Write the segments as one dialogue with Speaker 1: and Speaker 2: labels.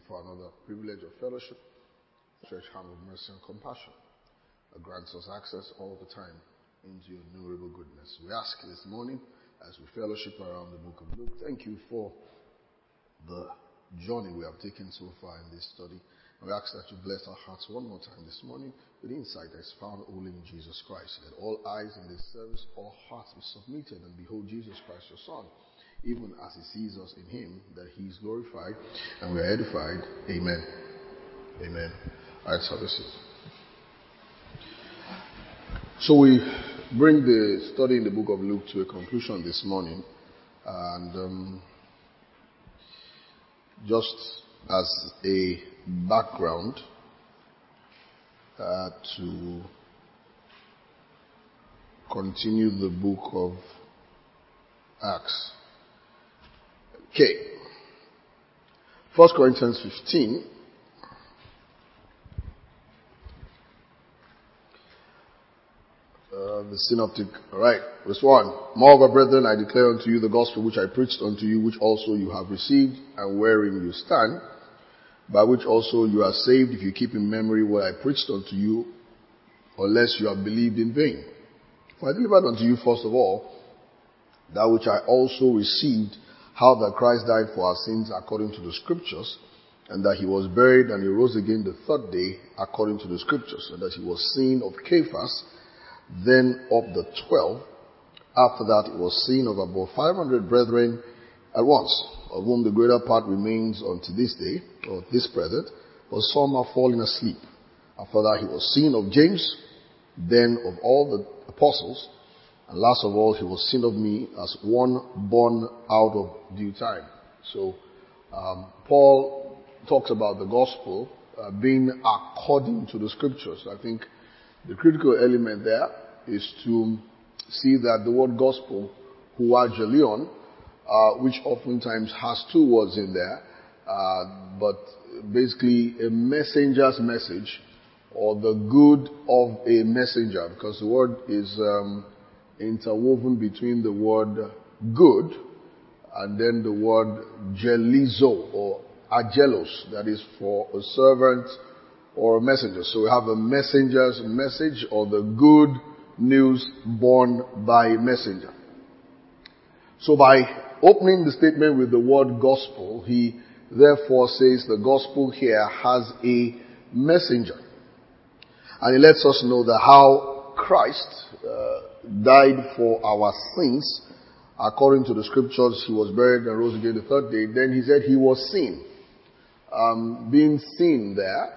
Speaker 1: for another privilege of fellowship, stretch hand of mercy and compassion that grants us access all the time into your innumerable goodness. We ask this morning as we fellowship around the book of Luke, thank you for the journey we have taken so far in this study. We ask that you bless our hearts one more time this morning with insight that is found only in Jesus Christ. Let all eyes in this service, all hearts be submitted and behold Jesus Christ your Son, even as he sees us in him, that he is glorified and we are edified. Amen. Amen. Alright, so this is. So we bring the study in the book of Luke to a conclusion this morning, and just as a background to continue the book of Acts. Okay. 1 Corinthians 15. The synoptic. Alright. Verse 1. Moreover, brethren, I declare unto you the gospel which I preached unto you, which also you have received, and wherein you stand, by which also you are saved, if you keep in memory what I preached unto you, unless you have believed in vain. For I delivered unto you first of all that which I also received, how that Christ died for our sins according to the Scriptures, and that he was buried, and he rose again the third day according to the Scriptures, and that he was seen of Cephas, then of the 12. After that, it was seen of about 500 brethren at once, of whom the greater part remains unto this day, or this present, but some are fallen asleep. After that, he was seen of James, then of all the apostles, and last of all, he was seen of me as one born out of due time. So, Paul talks about the gospel being according to the Scriptures. I think the critical element there is to see that the word gospel, huagelion, which oftentimes has two words in there, but basically a messenger's message, or the good of a messenger, because the word is interwoven between the word good and then the word gelizo or agelos, that is for a servant or a messenger. So we have a messenger's message, or the good news borne by a messenger. So by opening the statement with the word gospel, he therefore says the gospel here has a messenger. And he lets us know that how Christ died for our sins according to the Scriptures. He was buried and rose again the third day. Then he said he was seen. Being seen there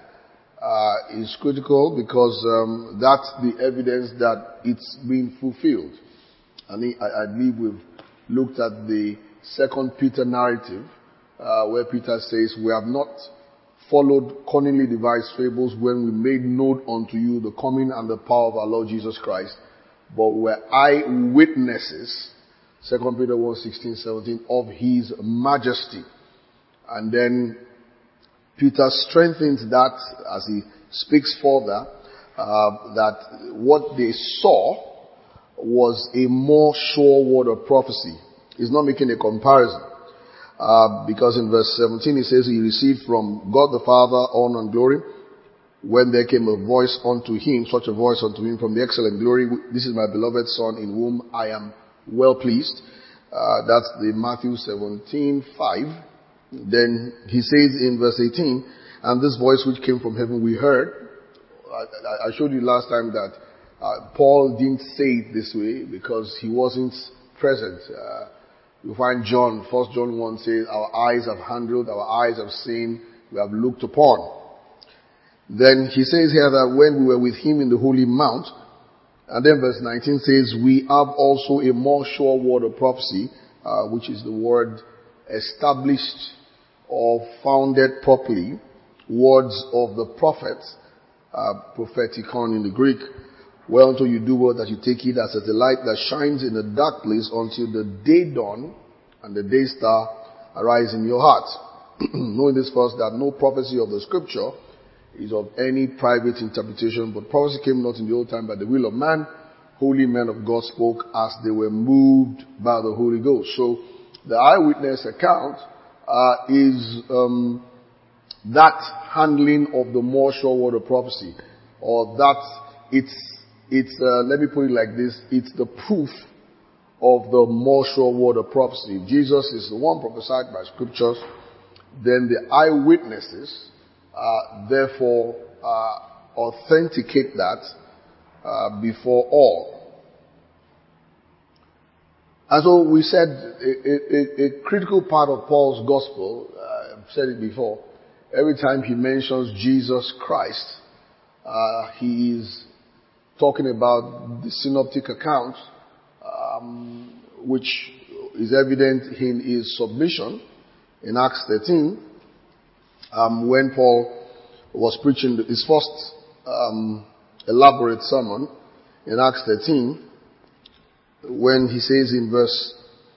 Speaker 1: is critical because that's the evidence that it's been fulfilled. And I believe we've looked at the 2 Peter narrative where Peter says, we have not followed cunningly devised fables when we made known unto you the coming and the power of our Lord Jesus Christ, but were eyewitnesses, 2 Peter 1:16-17, of his majesty. And then Peter strengthens that as he speaks further, that what they saw was a more sure word of prophecy. He's not making a comparison. Because in verse 17 he says he received from God the Father honor and glory, when there came a voice unto him, such a voice unto him from the excellent glory, this is my beloved Son in whom I am well pleased. That's the Matthew 17:5. Then he says in verse 18, and this voice which came from heaven we heard. I showed you last time that Paul didn't say it this way because he wasn't present. You find John, 1 John 1 says, our eyes have handled, our eyes have seen, we have looked upon. Then he says here that when we were with him in the holy mount, and then verse 19 says, we have also a more sure word of prophecy, which is the word established or founded properly, words of the prophets, propheticon in the Greek, whereunto you do well that you take it as a light that shines in a dark place until the day dawn and the day star arise in your heart. Knowing this first, that no prophecy of the Scripture is of any private interpretation, but prophecy came not in the old time by the will of man. Holy men of God spoke as they were moved by the Holy Ghost. So the eyewitness account is that handling of the more sure word of prophecy, or that let me put it like this, it's the proof of the more sure word of prophecy. If Jesus is the one prophesied by scriptures, then the eyewitnesses therefore authenticate that before all. And so we said a critical part of Paul's gospel, I've said it before, every time he mentions Jesus Christ, he is talking about the synoptic account, which is evident in his submission in Acts 13, when Paul was preaching his first elaborate sermon in Acts 13, when he says in verse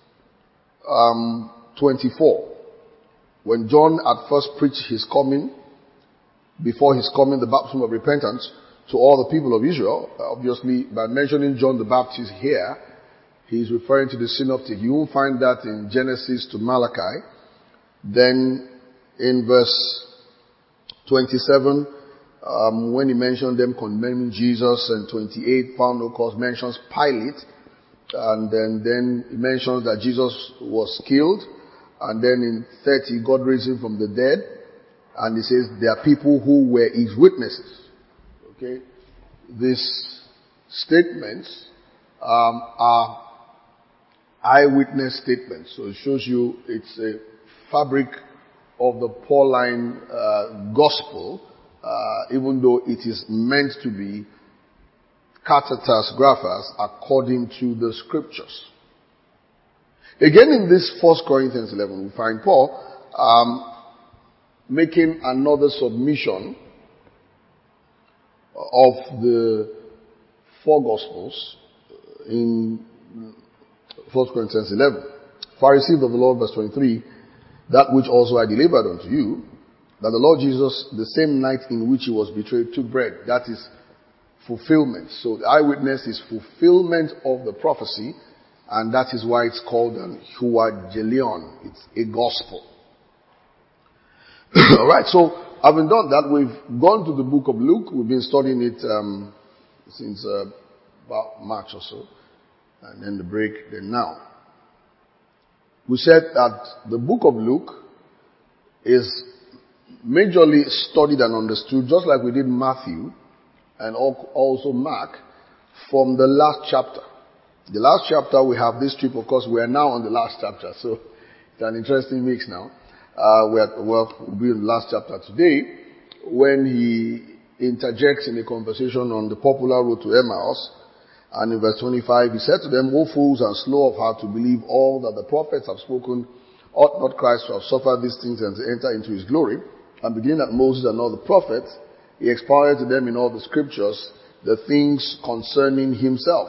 Speaker 1: 24, when John at first preached his coming, before his coming, the baptism of repentance to all the people of Israel, obviously by mentioning John the Baptist here, he's referring to the synoptic. You won't find that in Genesis to Malachi. Then in verse 27, when he mentioned them condemning Jesus, and 28, found of course mentions Pilate, and then he mentions that Jesus was killed, and then in 30, God raised him from the dead, and he says there are people who were his witnesses. Okay, these statements are eyewitness statements, so it shows you it's a fabric of the Pauline gospel, even though it is meant to be catatas graphas according to the scriptures. Again, in this 1 Corinthians 11, we find Paul making another submission of the four gospels in 1 Corinthians 11. For I received of the Lord, verse 23, that which also I delivered unto you, that the Lord Jesus, the same night in which he was betrayed, took bread. That is fulfillment. So the eyewitness is fulfillment of the prophecy, and that is why it's called an euangelion. It's a gospel. Alright, so having done that, we've gone to the book of Luke. We've been studying it since about March or so, and then the break, then now. We said that the book of Luke is majorly studied and understood, just like we did Matthew and also Mark, from the last chapter. The last chapter we have this trip, of course, we are now on the last chapter, so it's an interesting mix now. We'll be in the last chapter today, when he interjects in a conversation on the popular road to Emmaus. And in verse 25, he said to them, O fools and slow of heart to believe all that the prophets have spoken, ought not Christ to have suffered these things and to enter into his glory? And beginning at Moses and all the prophets, he expounded to them in all the scriptures the things concerning himself.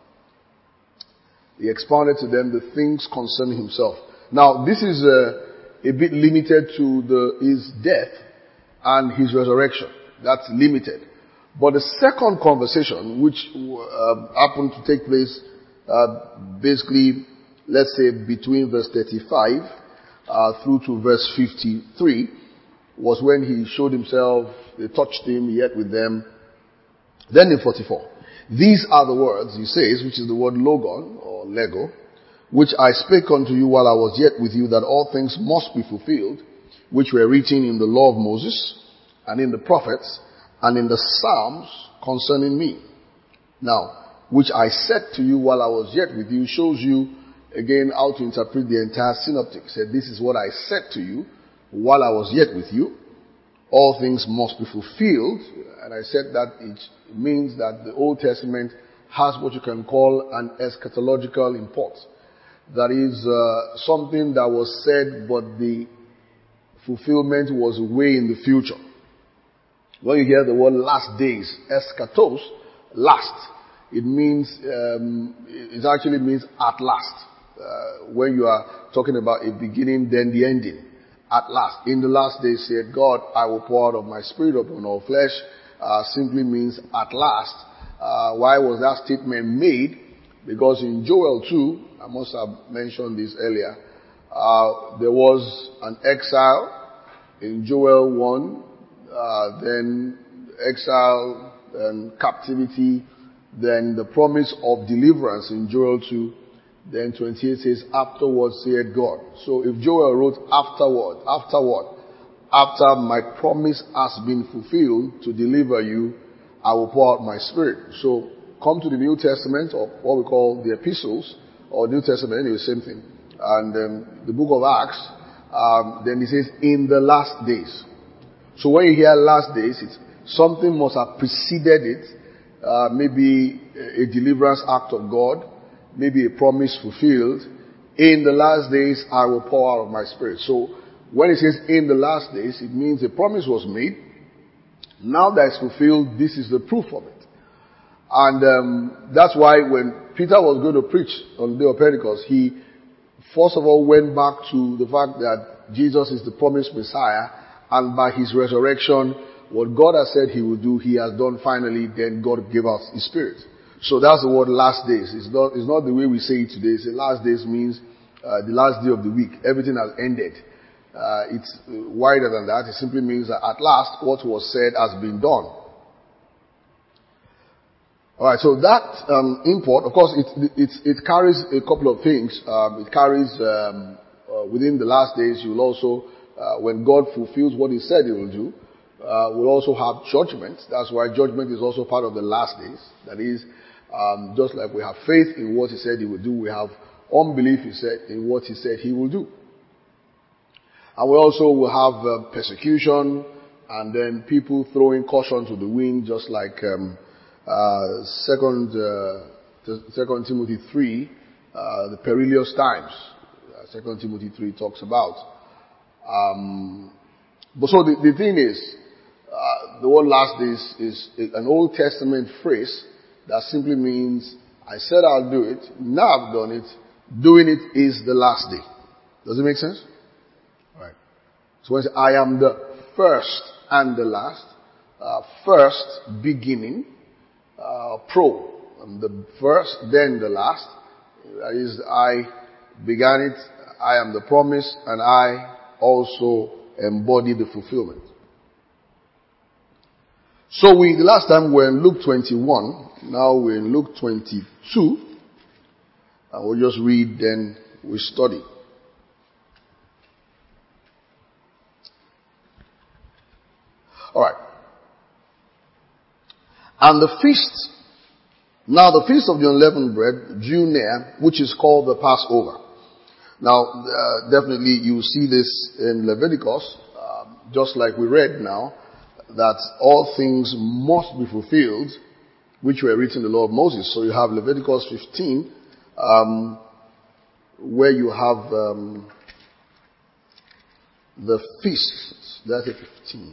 Speaker 1: He expounded to them the things concerning himself. Now, this is a bit limited to his death and his resurrection. That's limited. But the second conversation, which happened to take place basically, let's say, between verse 35 through to verse 53, was when he showed himself, they touched him, he ate with them. Then in 44, these are the words, he says, which is the word logon, or lego, which I spake unto you while I was yet with you, that all things must be fulfilled, which were written in the law of Moses, and in the prophets, and in the Psalms concerning me. Now, which I said to you while I was yet with you, shows you again how to interpret the entire synoptic. He said, this is what I said to you while I was yet with you. All things must be fulfilled. And I said that it means that the Old Testament has what you can call an eschatological import. That is something that was said, but the fulfillment was way in the future. When you hear the word last days, eschatos, last, it means, it actually means at last. When you are talking about a beginning, then the ending. At last. In the last days, said God, I will pour out of my spirit upon all flesh, simply means at last. Why was that statement made? Because in Joel 2, I must have mentioned this earlier, there was an exile in Joel 1, then exile and captivity, then the promise of deliverance in Joel 2, then 28 says, afterwards saith God. So if Joel wrote afterward, after what? After my promise has been fulfilled to deliver you, I will pour out my spirit. So come to the New Testament, or what we call the epistles, or New Testament, anyway, same thing. And the book of Acts, then it says, in the last days. So when you hear last days, something must have preceded it. Maybe a deliverance act of God, maybe a promise fulfilled. In the last days, I will pour out of my spirit. So when it says in the last days, it means a promise was made. Now that it's fulfilled, this is the proof of it. And that's why when Peter was going to preach on the day of Pentecost, he first of all went back to the fact that Jesus is the promised Messiah, and by his resurrection, what God has said he will do, he has done finally. Then God gave us his spirit. So that's the word last days. It's not the way we say it today. The last days means the last day of the week. Everything has ended. It's wider than that. It simply means that at last what was said has been done. Alright, so that import, of course, it carries a couple of things. It carries within the last days, you will also, when God fulfills what he said he will do, we'll also have judgment. That's why judgment is also part of the last days. That is, just like we have faith in what he said he will do, we have unbelief in what he said he will do. And we also will have persecution, and then people throwing caution to the wind, just like Second Timothy 3, the perilous times. 2 Timothy 3 talks about. But so the thing is, the word last days is an Old Testament phrase that simply means, I said I'll do it, now I've done it, doing it is the last day. Does it make sense? Right. So when I say, I am the first and the last, first, beginning, I'm the first, then the last. That is, I began it, I am the promise, and I also embody the fulfillment. So the last time we were in Luke 21, now we're in Luke 22, and we'll just read, then we study. Alright. And the feast of the unleavened bread drew near, which is called the Passover. Now, definitely you see this in Leviticus, just like we read now, that all things must be fulfilled, which were written in the law of Moses. So you have Leviticus 15, where you have the feast. That's 15.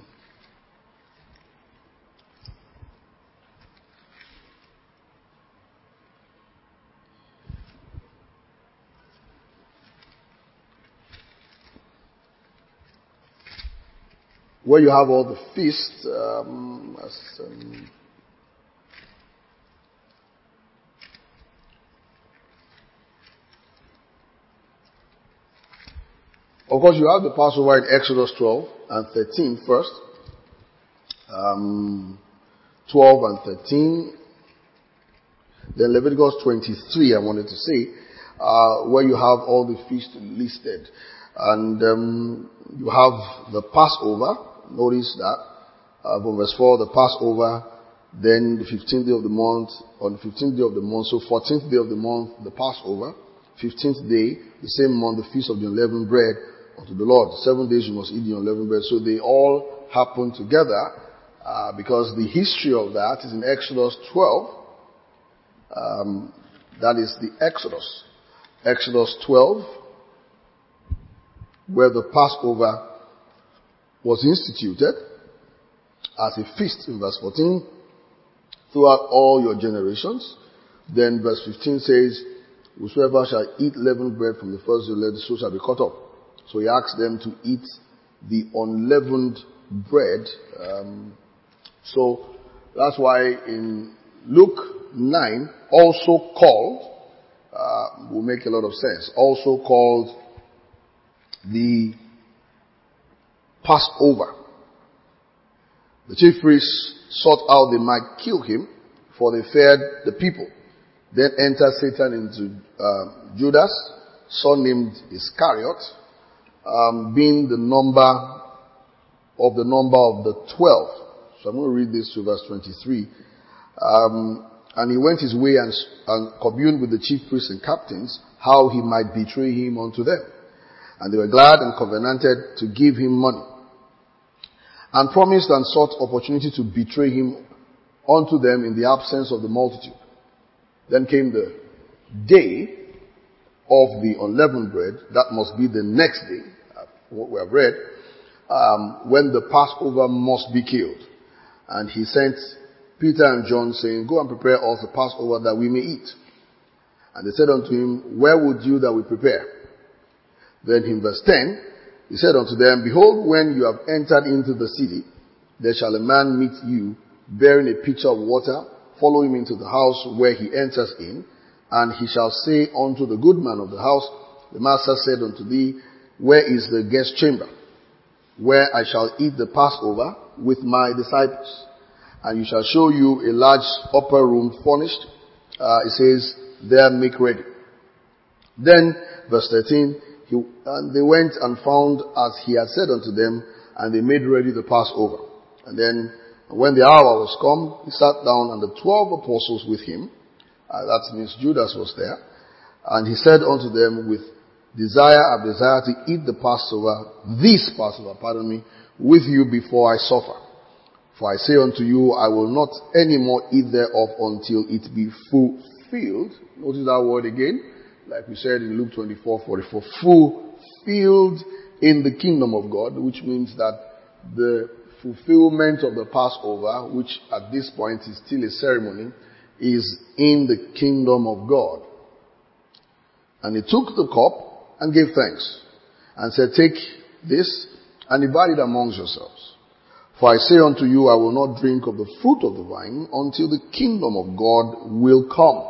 Speaker 1: Where you have all the feasts, of course you have the Passover in Exodus 12 and 13 first. 12 and 13. Then Leviticus 23, I wanted to say, where you have all the feasts listed. And you have the Passover. Notice that from verse 4, the Passover, then the 15th day of the month, on the 15th day of the month, so 14th day of the month, the Passover, 15th day, the same month, the feast of the unleavened bread unto the Lord. 7 days you must eat the unleavened bread. So they all happen together because the history of that is in Exodus 12. That is the Exodus. Exodus 12, where the Passover was instituted as a feast in verse 14 throughout all your generations. Then verse 15 says, whosoever shall eat leavened bread from the first day, let the soul shall be cut off. So he asks them to eat the unleavened bread. So that's why in Luke 9, also called, will make a lot of sense, also called the Passover. The chief priests sought out they might kill him, for they feared the people. Then entered Satan into Judas, son named Iscariot, being the number of the 12. So I'm going to read this to verse 23. And he went his way and communed with the chief priests and captains, how he might betray him unto them. And they were glad and covenanted to give him money, and promised and sought opportunity to betray him unto them in the absence of the multitude. Then came the day of the unleavened bread. That must be the next day, what we have read, when the Passover must be killed. And he sent Peter and John, saying, Go and prepare us the Passover that we may eat. And they said unto him, Where would you that we prepare? Then in verse 10, he said unto them, Behold, when you have entered into the city, there shall a man meet you, bearing a pitcher of water. Follow him into the house where he enters in, and he shall say unto the good man of the house, The master said unto thee, Where is the guest chamber, where I shall eat the Passover with my disciples? And you shall show you a large upper room furnished. It says, There make ready. Then, verse 13, and they went and found as he had said unto them, and they made ready the Passover. And then, when the hour was come, he sat down, and the 12 apostles with him. That means Judas was there. And he said unto them, With desire I desire to eat the Passover, this Passover, with you before I suffer. For I say unto you, I will not any more eat thereof until it be fulfilled. Notice that word again, like we said in Luke 24:44. Fulfilled in the kingdom of God, which means that the fulfillment of the Passover, which at this point is still a ceremony, is in the kingdom of God. And he took the cup and gave thanks, and said, Take this and divide it amongst yourselves. For I say unto you, I will not drink of the fruit of the vine until the kingdom of God will come.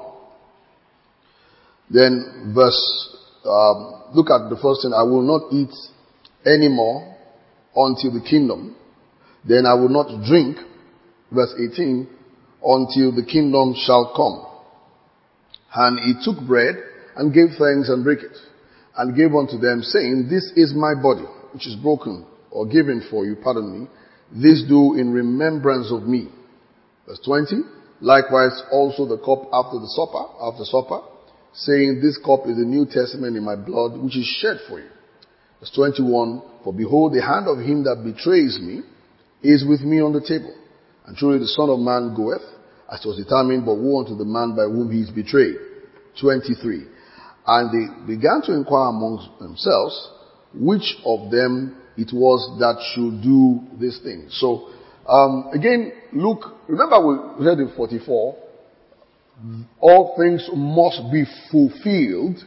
Speaker 1: Then look at the first thing. I will not eat any more until the kingdom. Then I will not drink, verse 18, until the kingdom shall come. And he took bread and gave thanks and brake it, and gave unto them, saying, This is my body, which is broken or given for you, This do in remembrance of me. Verse 20, likewise also the cup after supper, saying, This cup is the New Testament in my blood, which is shed for you. Verse 21, For behold, the hand of him that betrays me is with me on the table. And truly the Son of Man goeth, as was determined, but woe unto the man by whom he is betrayed. 23, and they began to inquire amongst themselves, which of them it was that should do this thing. So, again, Luke, remember we read in 44, all things must be fulfilled,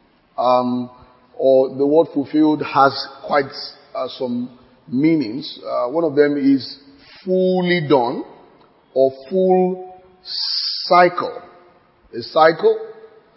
Speaker 1: or the word fulfilled has quite some meanings. One of them is fully done, or full cycle. A cycle,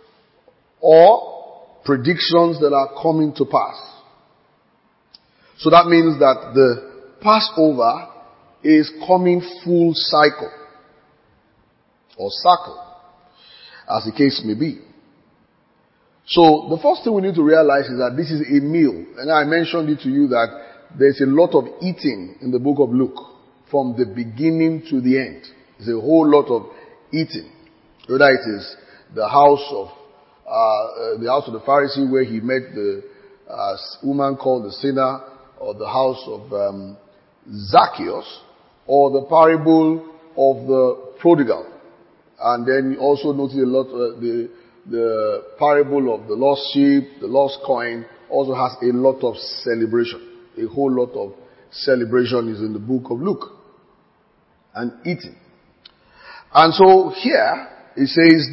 Speaker 1: or predictions that are coming to pass. So that means that the Passover is coming full cycle, or circle, as the case may be. So the first thing we need to realize is that this is a meal. And I mentioned it to you that there's a lot of eating in the book of Luke, from the beginning to the end. There's a whole lot of eating. Whether it is the house of the Pharisee where he met the woman called the sinner, or the house of Zacchaeus, or the parable of the prodigal. And then you also notice a lot the parable of the lost sheep, the lost coin, also has a lot of celebration. A whole lot of celebration is in the book of Luke. And eating. And so here, it says,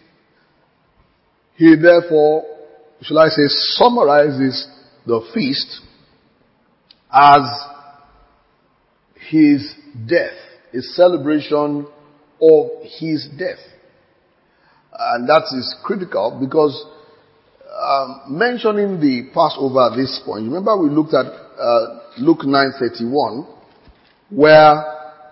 Speaker 1: he therefore, shall I say, summarizes the feast as his death, a celebration of his death. And that is critical because mentioning the Passover at this point, remember we looked at Luke 9:31, where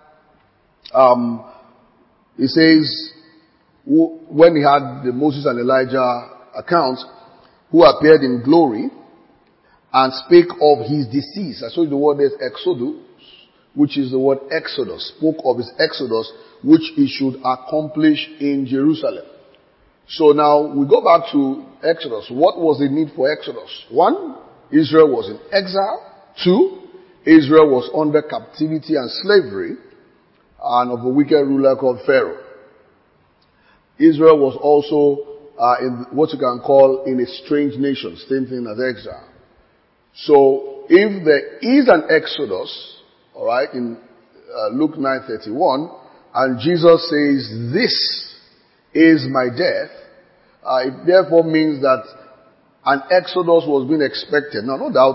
Speaker 1: it says, when he had the Moses and Elijah account, who appeared in glory and spake of his decease. I saw the word is exodus, which is the word exodus. Spoke of his exodus, which he should accomplish in Jerusalem. So now we go back to Exodus. What was the need for Exodus? 1, Israel was in exile. 2, Israel was under captivity and slavery and of a wicked ruler called Pharaoh. Israel was also in what you can call in a strange nation, same thing as exile. So if there is an Exodus, all right, in Luke 9:31, and Jesus says, "This is my death," it therefore means that an Exodus was being expected. Now, no doubt,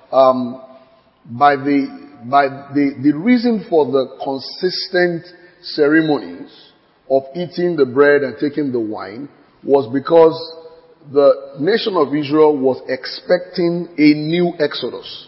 Speaker 1: by the reason for the consistent ceremonies of eating the bread and taking the wine was because the nation of Israel was expecting a new Exodus.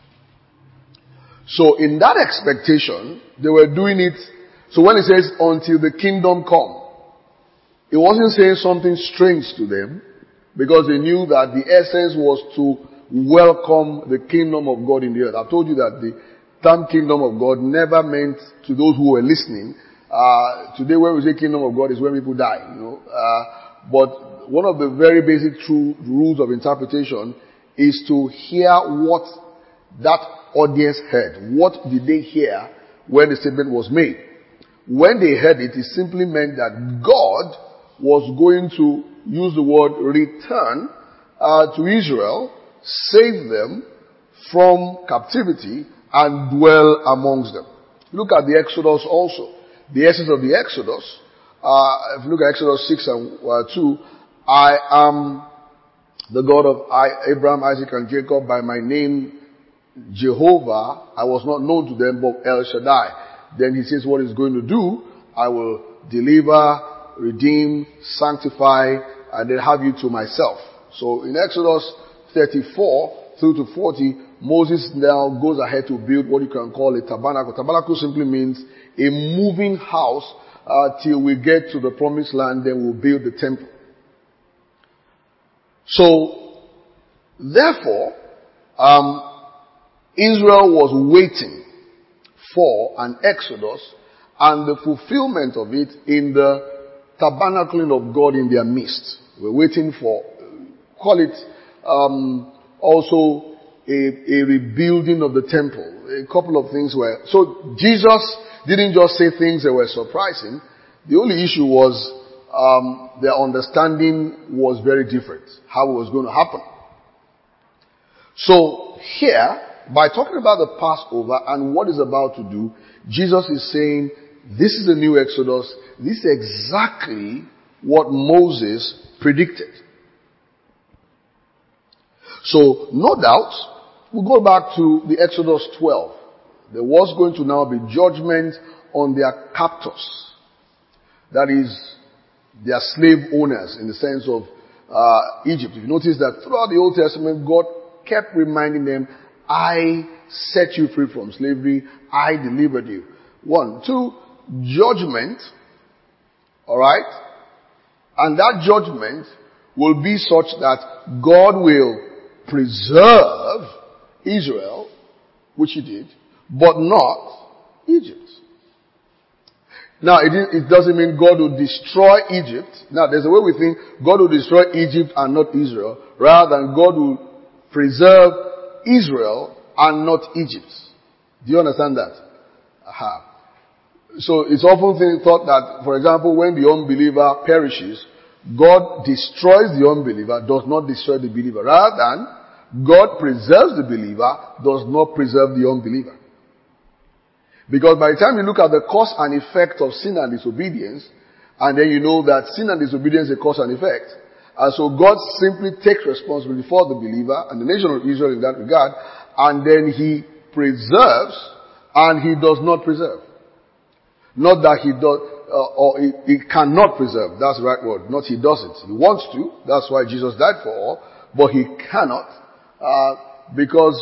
Speaker 1: So in that expectation, they were doing it. So when it says, until the kingdom come, it wasn't saying something strange to them, because they knew that the essence was to welcome the kingdom of God in the earth. I've told you that the term kingdom of God never meant, to those who were listening, today when we say kingdom of God is when people die, but one of the very basic true rules of interpretation is to hear what that audience heard. What did they hear when the statement was made? When they heard it, it simply meant that God was going to use the word return to Israel, save them from captivity, and dwell amongst them. Look at the Exodus also. The essence of the Exodus, if you look at Exodus 6 and 2, I am the God of Abraham, Isaac, and Jacob. By my name, Jehovah, I was not known to them, but El Shaddai. Then he says what he's going to do. I will deliver, redeem, sanctify, and then have you to myself. So in Exodus 34 through to 40, Moses now goes ahead to build what you can call a tabernacle. Tabernacle simply means a moving house till we get to the promised land, then we'll build the temple. So, therefore, Israel was waiting for an Exodus and the fulfillment of it in the tabernacling of God in their midst. We're waiting for, call it also a rebuilding of the temple. A couple of things were, so Jesus didn't just say things that were surprising. The only issue was their understanding was very different, how it was going to happen. So here, by talking about the Passover and what is about to do, Jesus is saying, this is the new Exodus. This is exactly what Moses predicted. So, no doubt, we'll go back to the Exodus 12. There was going to now be judgment on their captors. That is, their slave owners in the sense of Egypt. If you notice that throughout the Old Testament, God kept reminding them, I set you free from slavery. I delivered you. 1. 2, judgment. Alright? And that judgment will be such that God will preserve Israel, which he did, but not Egypt. Now, it doesn't mean God will destroy Egypt. Now, there's a way we think God will destroy Egypt and not Israel, rather than God will preserve Israel and not Egypt. Do you understand that? Aha. So it's often thought that, for example, when the unbeliever perishes, God destroys the unbeliever, does not destroy the believer. Rather than God preserves the believer, does not preserve the unbeliever. Because by the time you look at the cause and effect of sin and disobedience, and then you know that sin and disobedience is a cause and effect, and so God simply takes responsibility for the believer and the nation of Israel in that regard, and then he preserves and he does not preserve. Not that he does, or he cannot preserve. That's the right word. Not he doesn't. He wants to. That's why Jesus died for all. But he cannot, because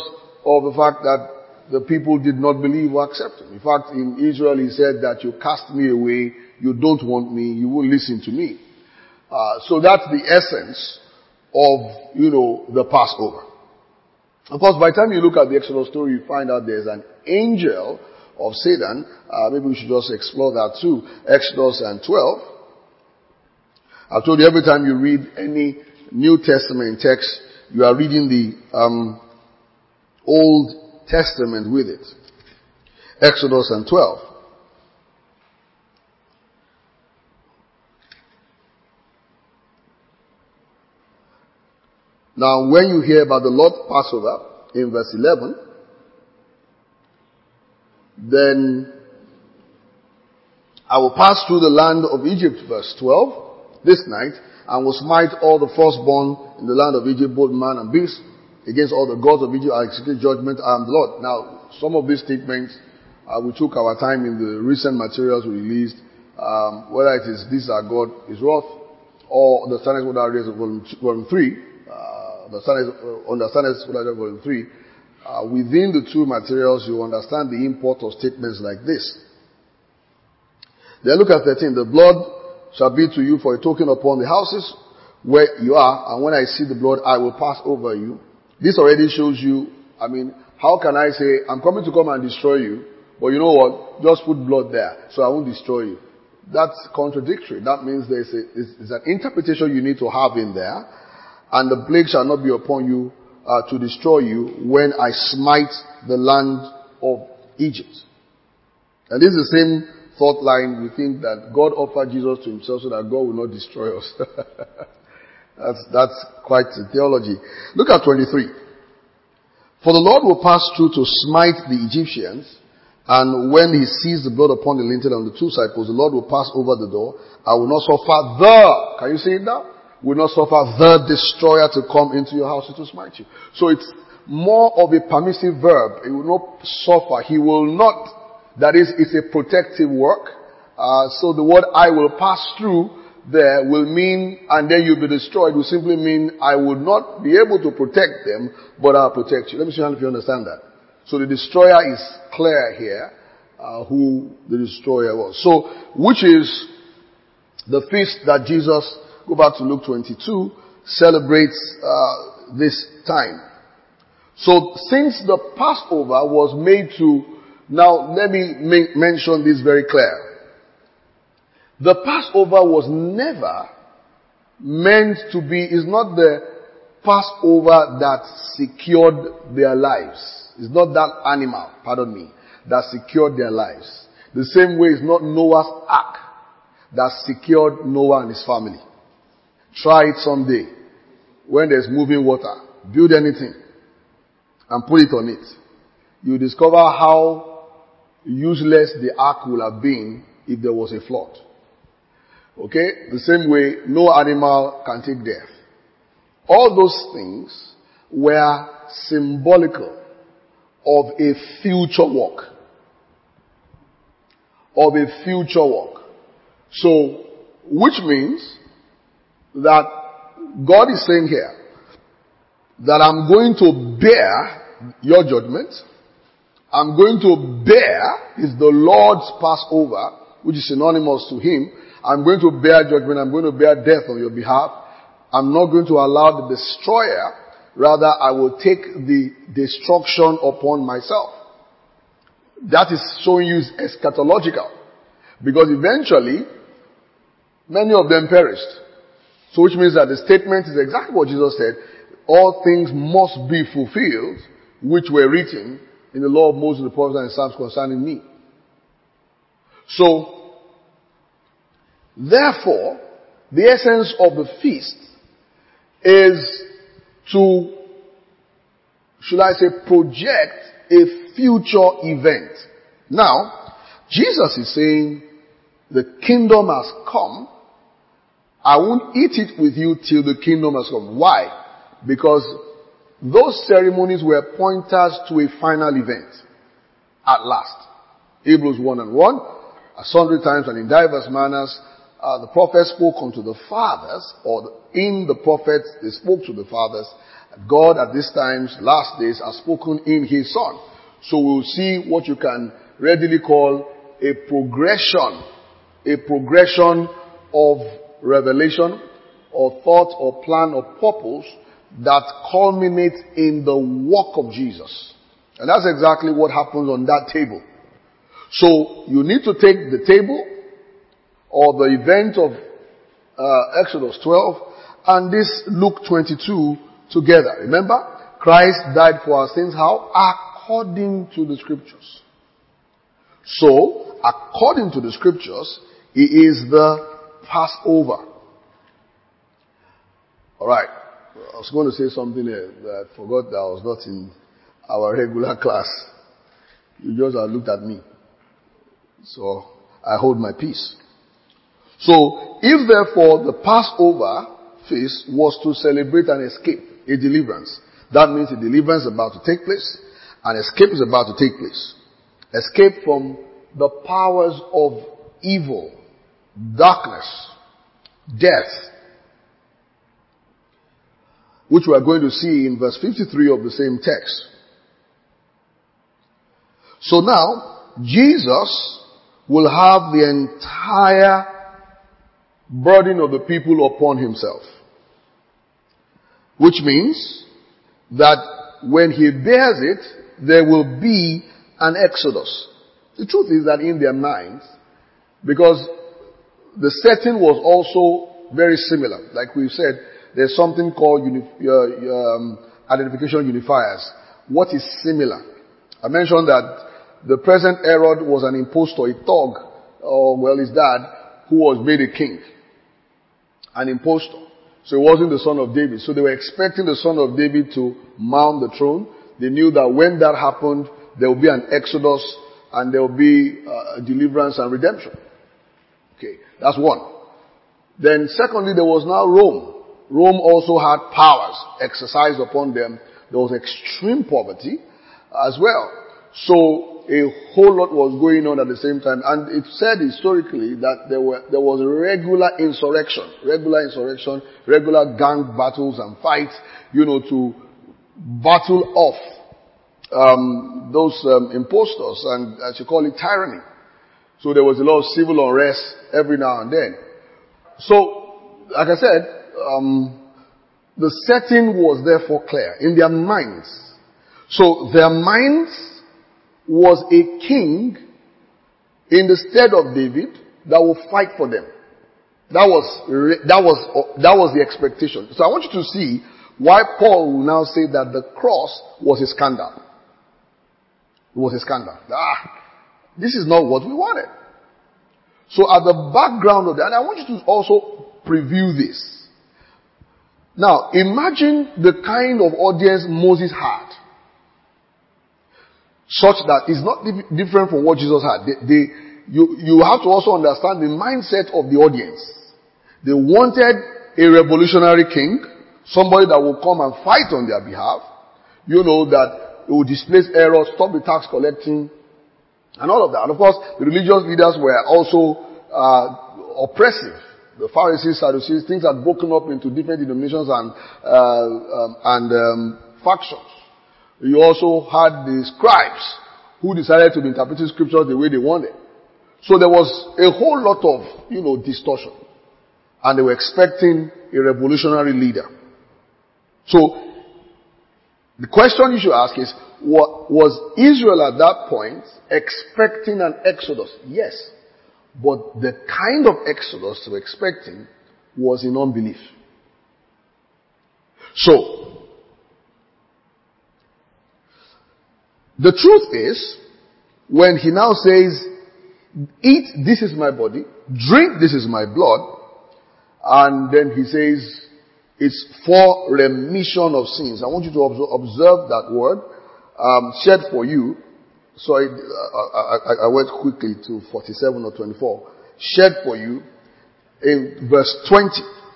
Speaker 1: of the fact that the people did not believe or accept him. In fact, in Israel he said that you cast me away, you don't want me, you won't listen to me. So that's the essence of, the Passover. Of course, by the time you look at the Exodus story, you find out there's an angel of Satan. Maybe we should just explore that too. Exodus and 12. I've told you every time you read any New Testament text, you are reading the Old Testament with it. Exodus and 12. Now, when you hear about the Lord's Passover in verse 11, then I will pass through the land of Egypt, verse 12, this night, and will smite all the firstborn in the land of Egypt, both man and beast. Against all the gods of Egypt I execute judgment, I am the Lord. Now, some of these statements, we took our time in the recent materials we released, whether it is this our God is wrath, or the Standards Order Race of volume 3, Standards Order volume 3, within the two materials you understand the import of statements like this. Then look at 13. The blood shall be to you for a token upon the houses where you are, and when I see the blood, I will pass over you. This already shows you, how can I say, I'm coming to come and destroy you, but you know what? Just put blood there, so I won't destroy you. That's contradictory. That means there's an interpretation you need to have in there, and the plague shall not be upon you to destroy you when I smite the land of Egypt. And this is the same thought line. We think that God offered Jesus to himself so that God will not destroy us. That's quite a theology. Look at 23. For the Lord will pass through to smite the Egyptians, and when he sees the blood upon the lintel and the two cycles, the Lord will pass over the door. I will not suffer can you see it now? Will not suffer the destroyer to come into your house to smite you. So it's more of a permissive verb. He will not suffer. He will not. That is, it's a protective work. So the word I will pass through there will mean, and then you'll be destroyed, will simply mean I will not be able to protect them, but I'll protect you. Let me see if you understand that. So the destroyer is clear here, who the destroyer was. So, which is the feast that Jesus, go back to Luke 22, celebrates this time. So since the Passover was made to, now let me mention this very clear. The Passover was never meant to be, is not the Passover that secured their lives. It's not that animal, that secured their lives. The same way it's not Noah's Ark that secured Noah and his family. Try it someday. When there's moving water, build anything and put it on it. You discover how useless the ark would have been if there was a flood. Okay? The same way, no animal can take death. All those things were symbolical of a future work. Of a future work. So, which means that God is saying here that I'm going to bear your judgment. I'm going to bear is the Lord's Passover, which is synonymous to him. I'm going to bear judgment. I'm going to bear death on your behalf. I'm not going to allow the destroyer. Rather, I will take the destruction upon myself. That is showing you eschatological. Because eventually, many of them perished. So which means that the statement is exactly what Jesus said. All things must be fulfilled, which were written in the law of Moses, the prophets, and the Psalms concerning me. So, therefore, the essence of the feast is to, should I say, project a future event. Now, Jesus is saying, the kingdom has come. I won't eat it with you till the kingdom has come. Why? Because those ceremonies were pointers to a final event. At last. Hebrews 1:1, sundry times and in diverse manners, the prophets spoke unto the fathers, or in the prophets they spoke to the fathers, God at these times, last days, has spoken in His Son. So we'll see what you can readily call a progression of revelation or thought or plan or purpose that culminates in the work of Jesus. And that's exactly what happens on that table. So you need to take the table or the event of Exodus 12 and this Luke 22 together. Remember, Christ died for our sins. How? According to the scriptures. So, according to the scriptures, He is the Passover. Alright. I was going to say something here, but I forgot that I was not in our regular class. You just looked at me. So, I hold my peace. So, if therefore the Passover feast was to celebrate an escape, a deliverance, that means a deliverance is about to take place, an escape is about to take place. Escape from the powers of evil, darkness, death, which we are going to see in verse 53 of the same text. So now, Jesus will have the entire burden of the people upon Himself. Which means that when He bears it, there will be an exodus. The truth is that in their minds, because the setting was also very similar. Like we said, there's something called identification unifiers. What is similar? I mentioned that the present Herod was an impostor, a thug, or his dad, who was made a king. An impostor. So he wasn't the son of David. So they were expecting the son of David to mount the throne. They knew that when that happened, there will be an exodus and there will be deliverance and redemption. Okay, that's one. Then secondly, there was now Rome. Rome also had powers exercised upon them. There was extreme poverty as well. So a whole lot was going on at the same time. And it said historically that there was regular insurrection, regular gang battles and fights, to battle off those impostors, and as you call it, tyranny. So there was a lot of civil unrest every now and then. So, like I said, the setting was therefore clear in their minds. So their minds was a king in the stead of David that will fight for them. That was the expectation. So I want you to see why Paul will now say that the cross was a scandal. It was a scandal. This is not what we wanted. So at the background of that, and I want you to also preview this. Now, imagine the kind of audience Moses had. Such that it's not different from what Jesus had. You have to also understand the mindset of the audience. They wanted a revolutionary king, somebody that will come and fight on their behalf, that will displace error, stop the tax collecting, and all of that. And of course, the religious leaders were also oppressive. The Pharisees, Sadducees, things had broken up into different denominations and factions. You also had the scribes who decided to be interpreting scriptures the way they wanted. So there was a whole lot of, distortion. And they were expecting a revolutionary leader. So, the question you should ask is, was Israel at that point expecting an exodus? Yes. But the kind of exodus they were expecting was in unbelief. So, the truth is, when he now says, eat, this is my body, drink, this is my blood, and then he says, it's for remission of sins. I want you to observe that word, shed for you. So I went quickly to 47 or 24. Shed for you in verse 20.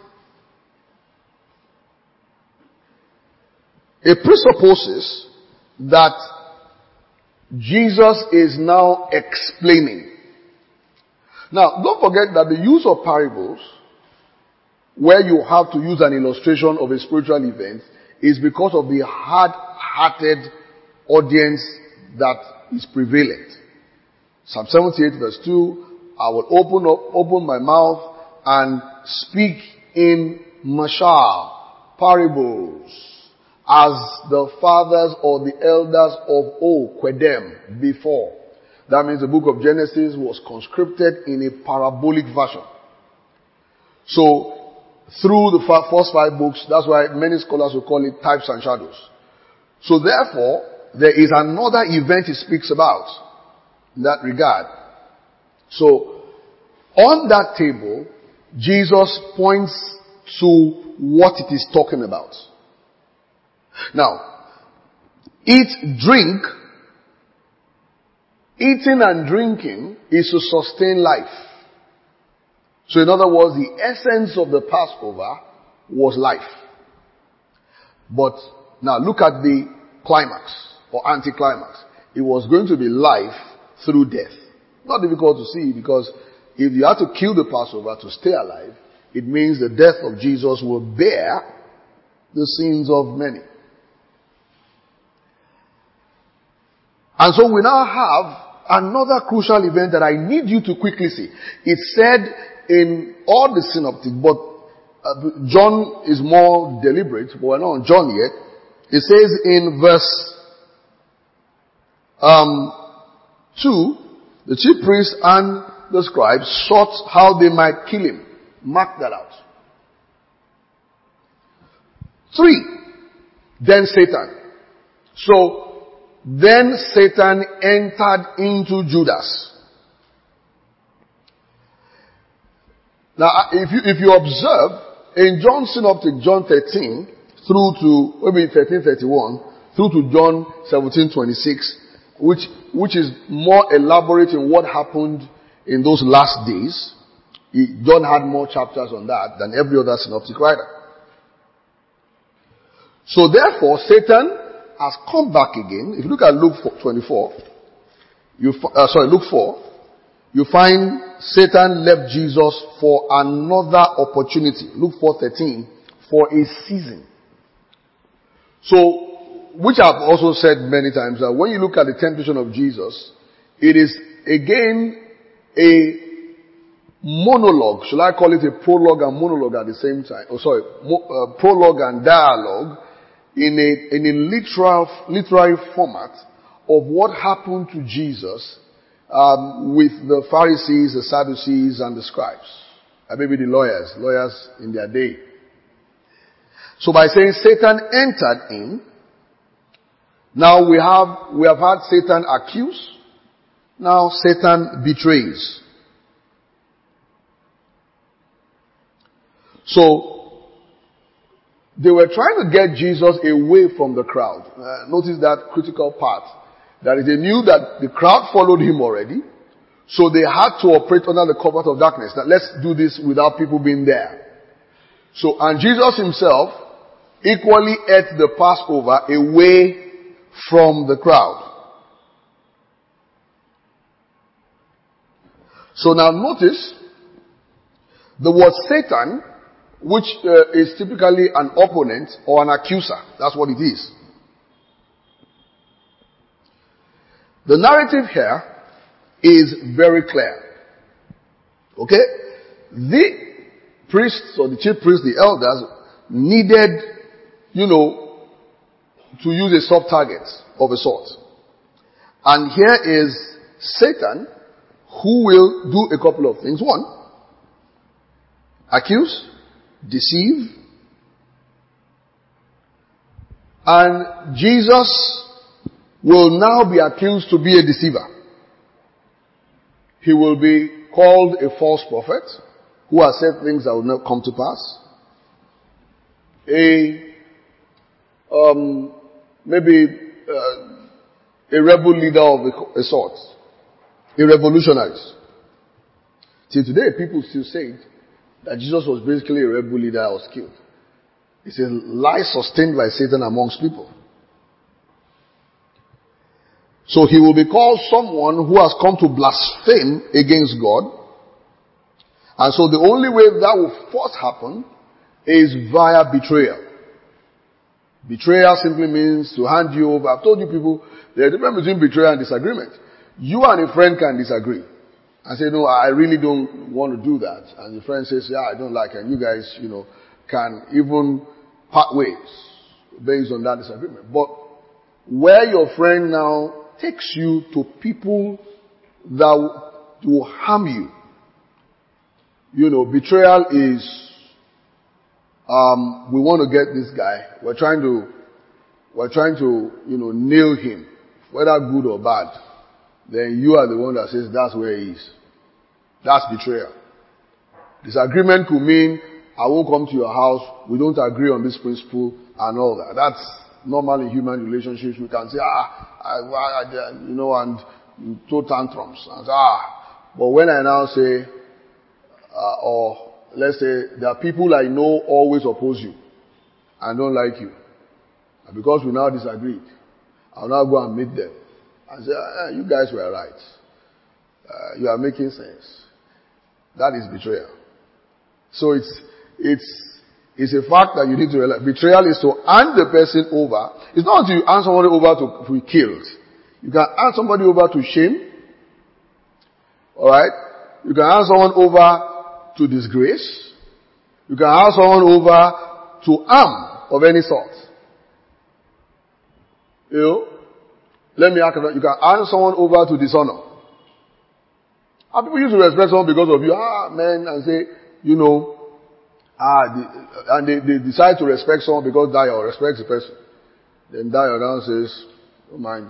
Speaker 1: It presupposes that Jesus is now explaining. Now, don't forget that the use of parables, where you have to use an illustration of a spiritual event, is because of the hard-hearted audience that is prevalent. Psalm 78 verse 2, I will open my mouth and speak in mashal, parables, as the fathers or the elders of old, Quedem, before. That means the book of Genesis was conscripted in a parabolic version. So, through the first 5 books, that's why many scholars will call it types and shadows. So therefore, there is another event it speaks about in that regard. So, on that table, Jesus points to what it is talking about. Now, eating and drinking is to sustain life. So in other words, the essence of the Passover was life. But now look at the climax or anticlimax. It was going to be life through death. Not difficult to see, because if you have to kill the Passover to stay alive, it means the death of Jesus will bear the sins of many. And so we now have another crucial event that I need you to quickly see. It's said in all the synoptics, but John is more deliberate, but we're not on John yet. It says in verse 2, the chief priests and the scribes sought how they might kill him. Mark that out. 3, then Satan. So, then Satan entered into Judas. Now, if you observe, in John's synoptic, John 13, through to, maybe 13:31, through to John 17:26, which is more elaborate in what happened in those last days. John had more chapters on that than every other synoptic writer. So therefore, Satan has come back again. If you look at Luke 24, Luke 4, you find Satan left Jesus for another opportunity. Luke 4:13, for a season. So, which I've also said many times, that when you look at the temptation of Jesus, it is again a monologue. Should I call it a prologue and monologue at the same time? Prologue and dialogue in a literary format of what happened to Jesus with the Pharisees, the Sadducees, and the scribes. And maybe the lawyers in their day. So by saying Satan entered in, now we have had Satan accuse, now Satan betrays. So, they were trying to get Jesus away from the crowd. Notice that critical part. That is, they knew that the crowd followed him already, so they had to operate under the covert of darkness. Now let's do this without people being there. So, and Jesus himself equally ate the Passover away from the crowd. So now notice, the word Satan, which is typically an opponent or an accuser. That's what it is. The narrative here is very clear. Okay? The priests or the chief priests, the elders, needed, to use a soft target of a sort. And here is Satan, who will do a couple of things. 1, accuse, deceive, and Jesus will now be accused to be a deceiver. He will be called a false prophet who has said things that will not come to pass. Maybe a rebel leader of a sort. A revolutionary. See, today people still say that Jesus was basically a rebel leader that was killed. It's a lie sustained by Satan amongst people. So he will be called someone who has come to blaspheme against God. And so the only way that will first happen is via betrayal. Betrayal simply means to hand you over. I've told you people, there's a difference between betrayal and disagreement. You and a friend can disagree. And say, no, I really don't want to do that. And the friend says, yeah, I don't like it. And you guys, can even part ways based on that disagreement. But where your friend now takes you to people that will harm you. Betrayal is, we want to get this guy. We're trying to, nail him, whether good or bad. Then you are the one that says that's where he is. That's betrayal. Disagreement could mean, I won't come to your house, we don't agree on this principle and all that. That's normal in human relationships. We can say, and throw tantrums. And but when I now say, or let's say, there are people I know always oppose you and don't like you. And because we now disagreed, I'll now go and meet them and say, you guys were right. You are making sense. That is betrayal. So it's a fact that you need to realize. Betrayal is to hand the person over. It's not until you hand somebody over to be killed. You can hand somebody over to shame. Alright? You can hand someone over to disgrace. You can hand someone over to harm of any sort. Let me ask you, you can hand someone over to dishonor. And people used to respect someone because of you, man, and say, and they decide to respect someone because Dio respects the person. Then Dio now says, don't mind,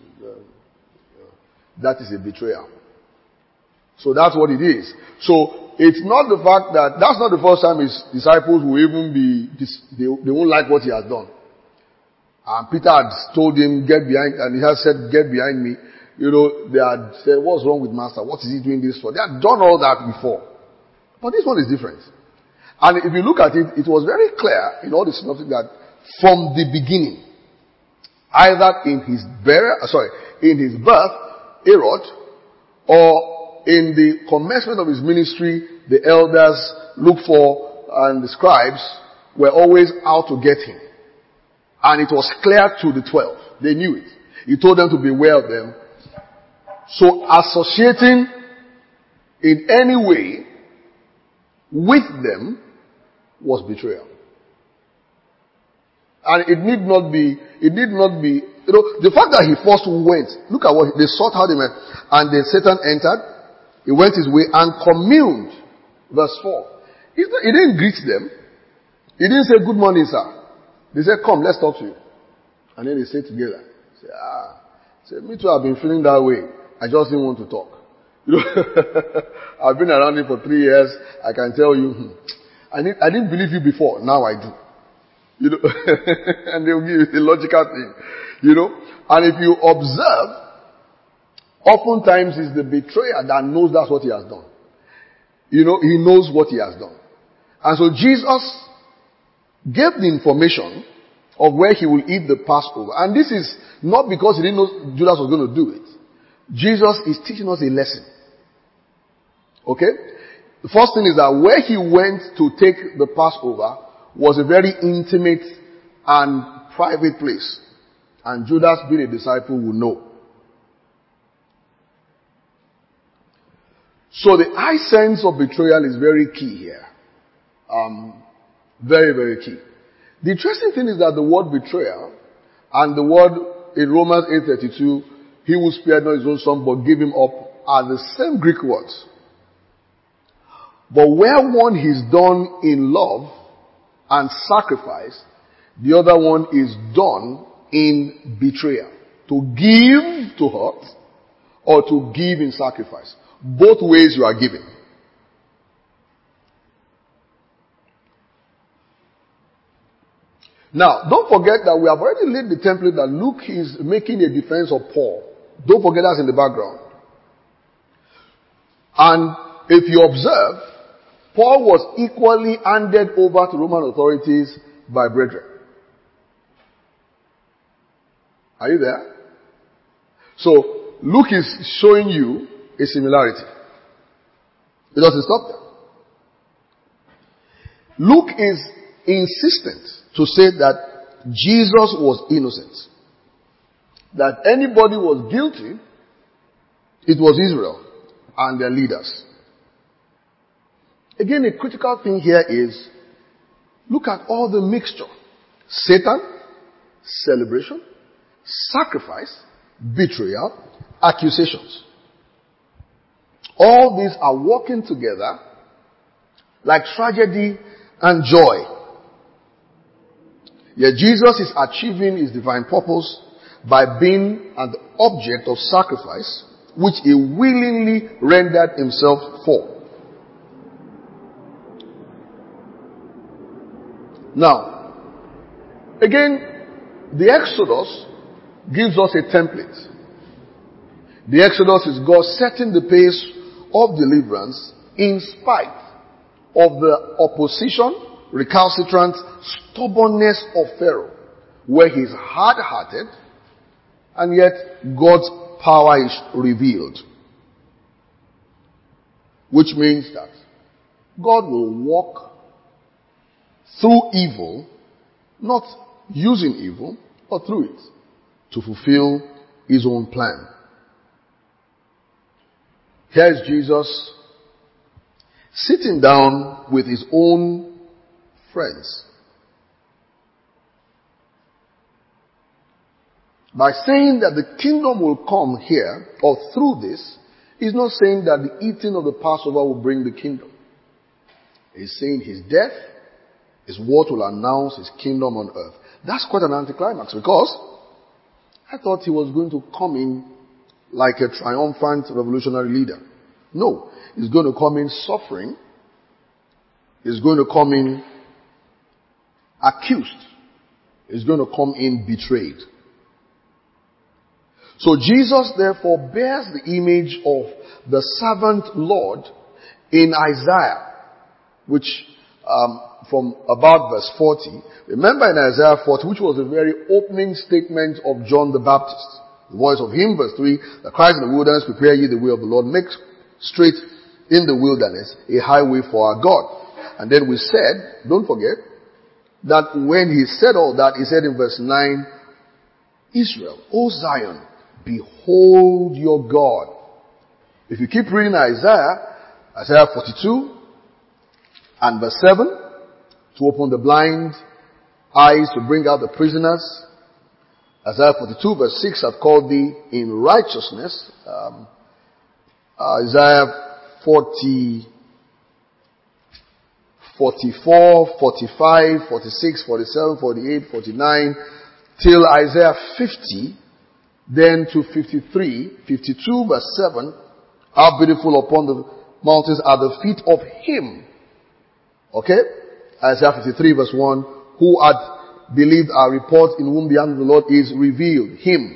Speaker 1: that is a betrayal. So that's what it is. So it's not the fact that's not the first time his disciples will even they won't like what he has done. And Peter had told him, get behind, and he has said, get behind me. They had said, what's wrong with master? What is he doing this for? They had done all that before. But this one is different. And if you look at it, it was very clear in all the synopsis that from the beginning, either in his birth, Herod, or in the commencement of his ministry, the elders looked for and the scribes were always out to get him. And it was clear to the 12. They knew it. He told them to beware of them. So associating in any way with them was betrayal. And it need not be, the fact that he first went, look at what they sought how they met, and then Satan entered, he went his way and communed. Verse 4. He didn't greet them. He didn't say, good morning, sir. They said, come, let's talk to you. And then they stayed together. Say, me too, I've been feeling that way. I just didn't want to talk. I've been around him for 3 years. I can tell you, I didn't believe you before. Now I do. And they'll give you the logical thing. And if you observe, oftentimes it's the betrayer that knows that's what he has done. He knows what he has done. And so Jesus gave the information of where he will eat the Passover. And this is not because he didn't know Judas was going to do it. Jesus is teaching us a lesson. Okay? The first thing is that where he went to take the Passover was a very intimate and private place. And Judas, being a disciple, will know. So the high sense of betrayal is very key here. Very, very key. The interesting thing is that the word betrayal and the word in Romans 8:32, he will spare not his own son but give him up, are the same Greek words. But where one is done in love and sacrifice, the other one is done in betrayal. To give to hurt or to give in sacrifice. Both ways you are giving. Now, don't forget that we have already laid the template that Luke is making a defense of Paul. Don't forget that's in the background. And if you observe, Paul was equally handed over to Roman authorities by brethren. Are you there? So, Luke is showing you a similarity. It doesn't stop there. Luke is insistent to say that Jesus was innocent, that anybody was guilty, it was Israel and their leaders. Again, a critical thing here is, look at all the mixture. Satan, celebration, sacrifice, betrayal, accusations. All these are working together like tragedy and joy. Yet Jesus is achieving his divine purpose by being an object of sacrifice, which he willingly rendered himself for. Now, again, the Exodus gives us a template. The Exodus is God setting the pace of deliverance in spite of the opposition, recalcitrant stubbornness of Pharaoh, where he is hard-hearted, and yet God's power is revealed. Which means that God will walk through evil, not using evil, but through it, to fulfill his own plan. Here is Jesus sitting down with his own friends. By saying that the kingdom will come here, or through this, he's not saying that the eating of the Passover will bring the kingdom. He's saying his death is what will announce his kingdom on earth. That's quite an anticlimax, because I thought he was going to come in like a triumphant revolutionary leader. No, he's going to come in suffering. He's going to come in accused. He's going to come in betrayed. So Jesus therefore bears the image of the servant Lord in Isaiah, which from about verse 40. Remember in Isaiah 40, which was the very opening statement of John the Baptist. The voice of him, verse 3, that cries in the wilderness, prepare ye the way of the Lord, make straight in the wilderness a highway for our God. And then we said, don't forget, that when he said all that, he said in verse 9, Israel, O Zion, behold your God. If you keep reading Isaiah 42 and verse 7, to open the blind eyes, to bring out the prisoners. Isaiah 42 verse 6, I've called thee in righteousness. Isaiah 40, 44, 45, 46, 47, 48, 49, till Isaiah 50, then to 53, 52 verse 7, how beautiful upon the mountains are the feet of him. Okay? Isaiah 53 verse 1, who had believed our report, in whom the hand of the Lord is revealed. Him.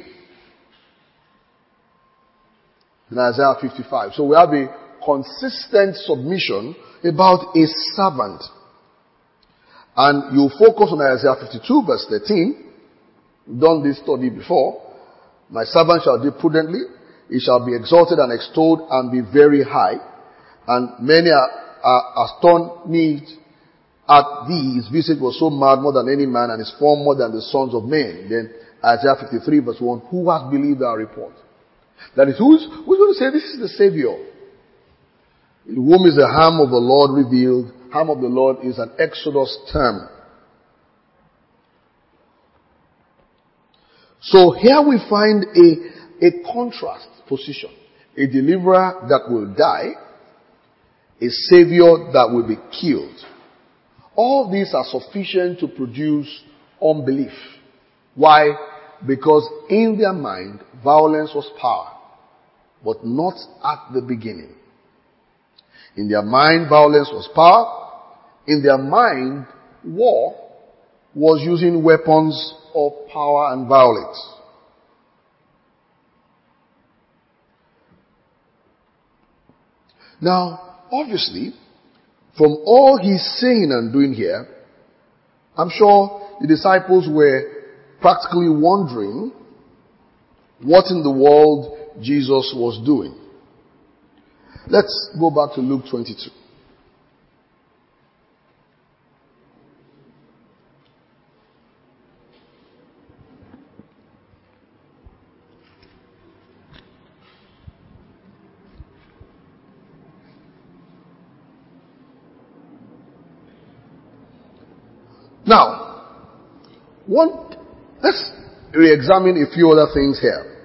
Speaker 1: In Isaiah 55. So we have a consistent submission about a servant. And you focus on Isaiah 52 verse 13. We've done this study before. My servant shall do prudently. He shall be exalted and extolled and be very high. And many are astonished at thee. His visit was so mad, more than any man, and his form more than the sons of men. Then Isaiah 53 verse 1, who has believed our report? That is, who's going to say this is the Savior? In whom is the arm of the Lord revealed. Arm of the Lord is an Exodus term. So here we find a contrast position. A deliverer that will die. A Savior that will be killed. All these are sufficient to produce unbelief. Why? Because in their mind, violence was power, but not at the beginning. In their mind, violence was power. In their mind, war was using weapons of power and violence. Now, obviously, from all he's saying and doing here, I'm sure the disciples were practically wondering what in the world Jesus was doing. Let's go back to Luke 22. Now, let's re-examine a few other things here.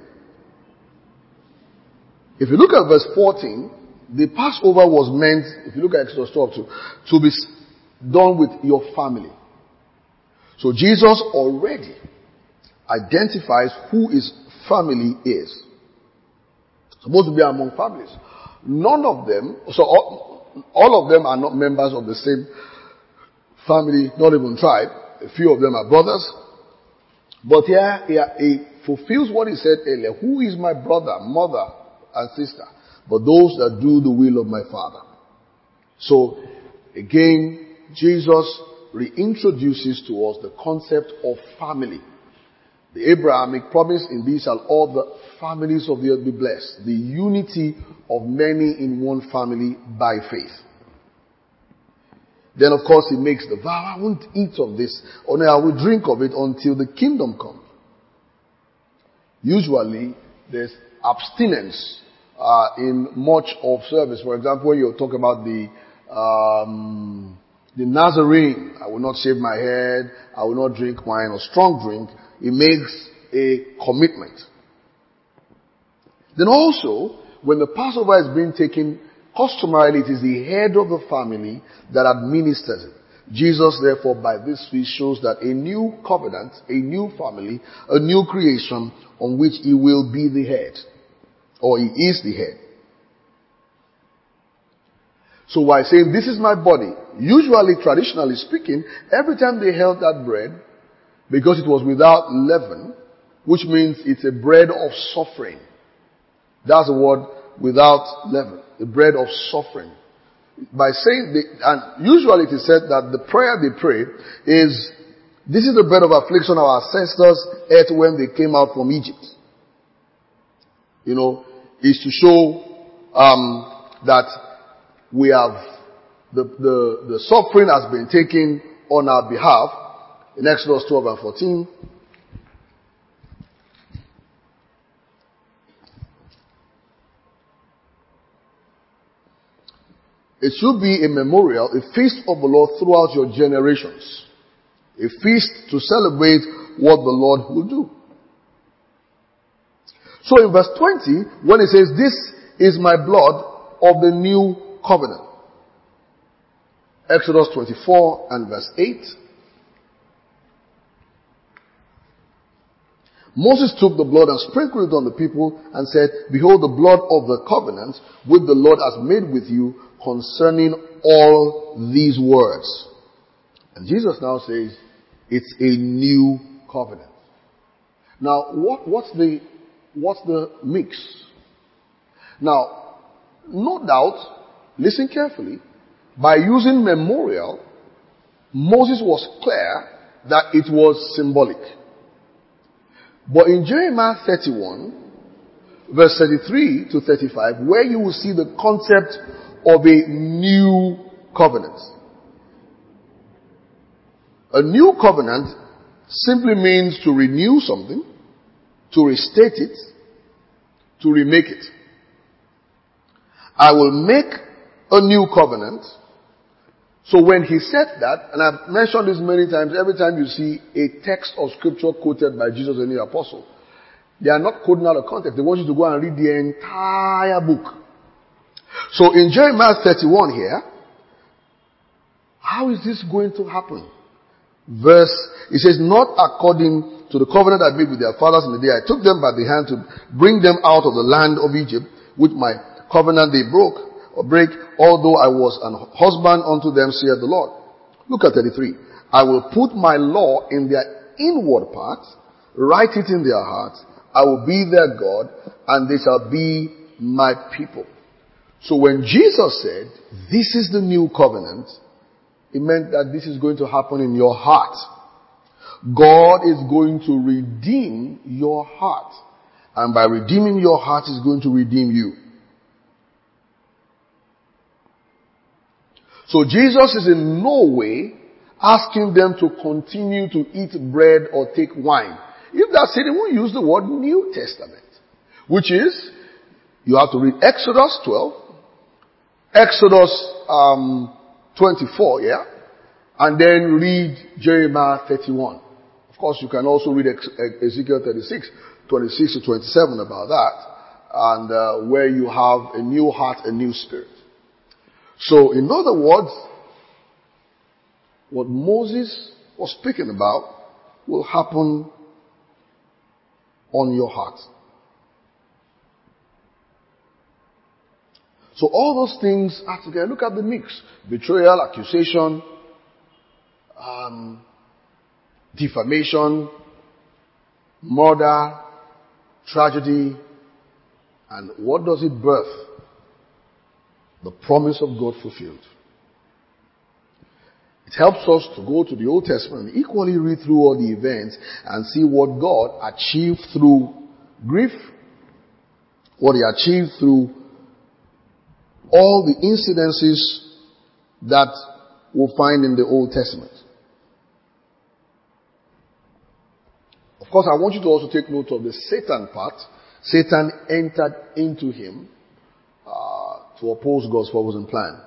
Speaker 1: If you look at verse 14, the Passover was meant, if you look at Exodus 12, to be done with your family. So Jesus already identifies who his family is. Supposed to be among families. None of them, so all of them are not members of the same family, not even tribe. A few of them are brothers. But here he fulfills what he said earlier. Who is my brother, mother, and sister? But those that do the will of my Father. So, again, Jesus reintroduces to us the concept of family. The Abrahamic promise, in these shall all the families of the earth be blessed. The unity of many in one family by faith. Then of course he makes the vow, I won't eat of this, or I will drink of it until the kingdom comes. Usually there's abstinence in much of service. For example, when you talk about the Nazarene, I will not shave my head, I will not drink wine or strong drink. It makes a commitment. Then also, when the Passover is being taken, customarily it is the head of the family that administers it. Jesus, therefore, by this feast shows that a new covenant, a new family, a new creation on which he will be the head. Or he is the head. So while saying, this is my body, usually, traditionally speaking, every time they held that bread, because it was without leaven, which means it's a bread of suffering. That's the word, without leaven. The bread of suffering. By saying, and usually it is said that the prayer they pray is, this is the bread of affliction our ancestors ate when they came out from Egypt. You know, is to show that we have, the suffering has been taken on our behalf. In Exodus 12 and 14, it should be a memorial, a feast of the Lord throughout your generations. A feast to celebrate what the Lord will do. So in verse 20, when it says, this is my blood of the new covenant. Exodus 24 and verse 8. Moses took the blood and sprinkled it on the people and said, behold the blood of the covenant which the Lord has made with you concerning all these words. And Jesus now says, it's a new covenant. Now, what's the mix? Now, no doubt, listen carefully, by using memorial, Moses was clear that it was symbolic. But in Jeremiah 31, verse 33 to 35, where you will see the concept of a new covenant. A new covenant simply means to renew something, to restate it, to remake it. I will make a new covenant. So when he said that, and I've mentioned this many times, every time you see a text of scripture quoted by Jesus and the apostle, they are not quoting out of context. They want you to go and read the entire book. So in Jeremiah 31 here, how is this going to happen? It says, not according to the covenant I made with their fathers in the day I took them by the hand to bring them out of the land of Egypt, with my covenant they broke or break, although I was an husband unto them, saith the Lord. Look at 33. I will put my law in their inward parts, write it in their hearts. I will be their God, and they shall be my people. So when Jesus said, this is the new covenant, it meant that this is going to happen in your heart. God is going to redeem your heart. And by redeeming your heart, He's going to redeem you. So Jesus is in no way asking them to continue to eat bread or take wine. If that's it, he won't use the word New Testament. Which is, you have to read Exodus 12, Exodus 24, yeah? and then read Jeremiah 31. Of course, you can also read Ezekiel 36, 26 to 27 about that, and where you have a new heart, a new spirit. So, in other words, what Moses was speaking about will happen on your heart. So all those things are together. Look at the mix. Betrayal, accusation, defamation, murder, tragedy. And what does it birth? The promise of God fulfilled. It helps us to go to the Old Testament and equally read through all the events and see what God achieved through grief, what He achieved through all the incidences that we'll find in the Old Testament. Of course, I want you to also take note of the Satan part. Satan entered into him to oppose God's purpose and plan.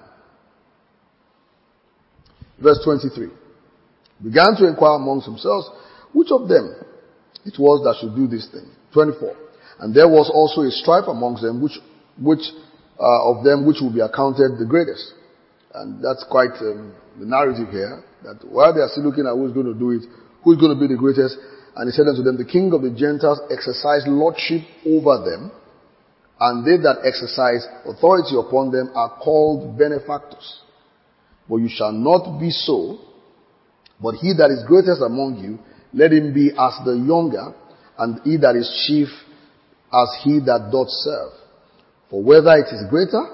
Speaker 1: Verse 23. Began to inquire amongst themselves which of them it was that should do this thing. 24. And there was also a strife amongst them which of them which will be accounted the greatest. And that's quite the narrative here, that while they are still looking at who's going to do it, who's going to be the greatest, and he said unto them, the king of the Gentiles exercised lordship over them, and they that exercise authority upon them are called benefactors. But you shall not be so, but he that is greatest among you, let him be as the younger, and he that is chief as he that doth serve. For whether is greater,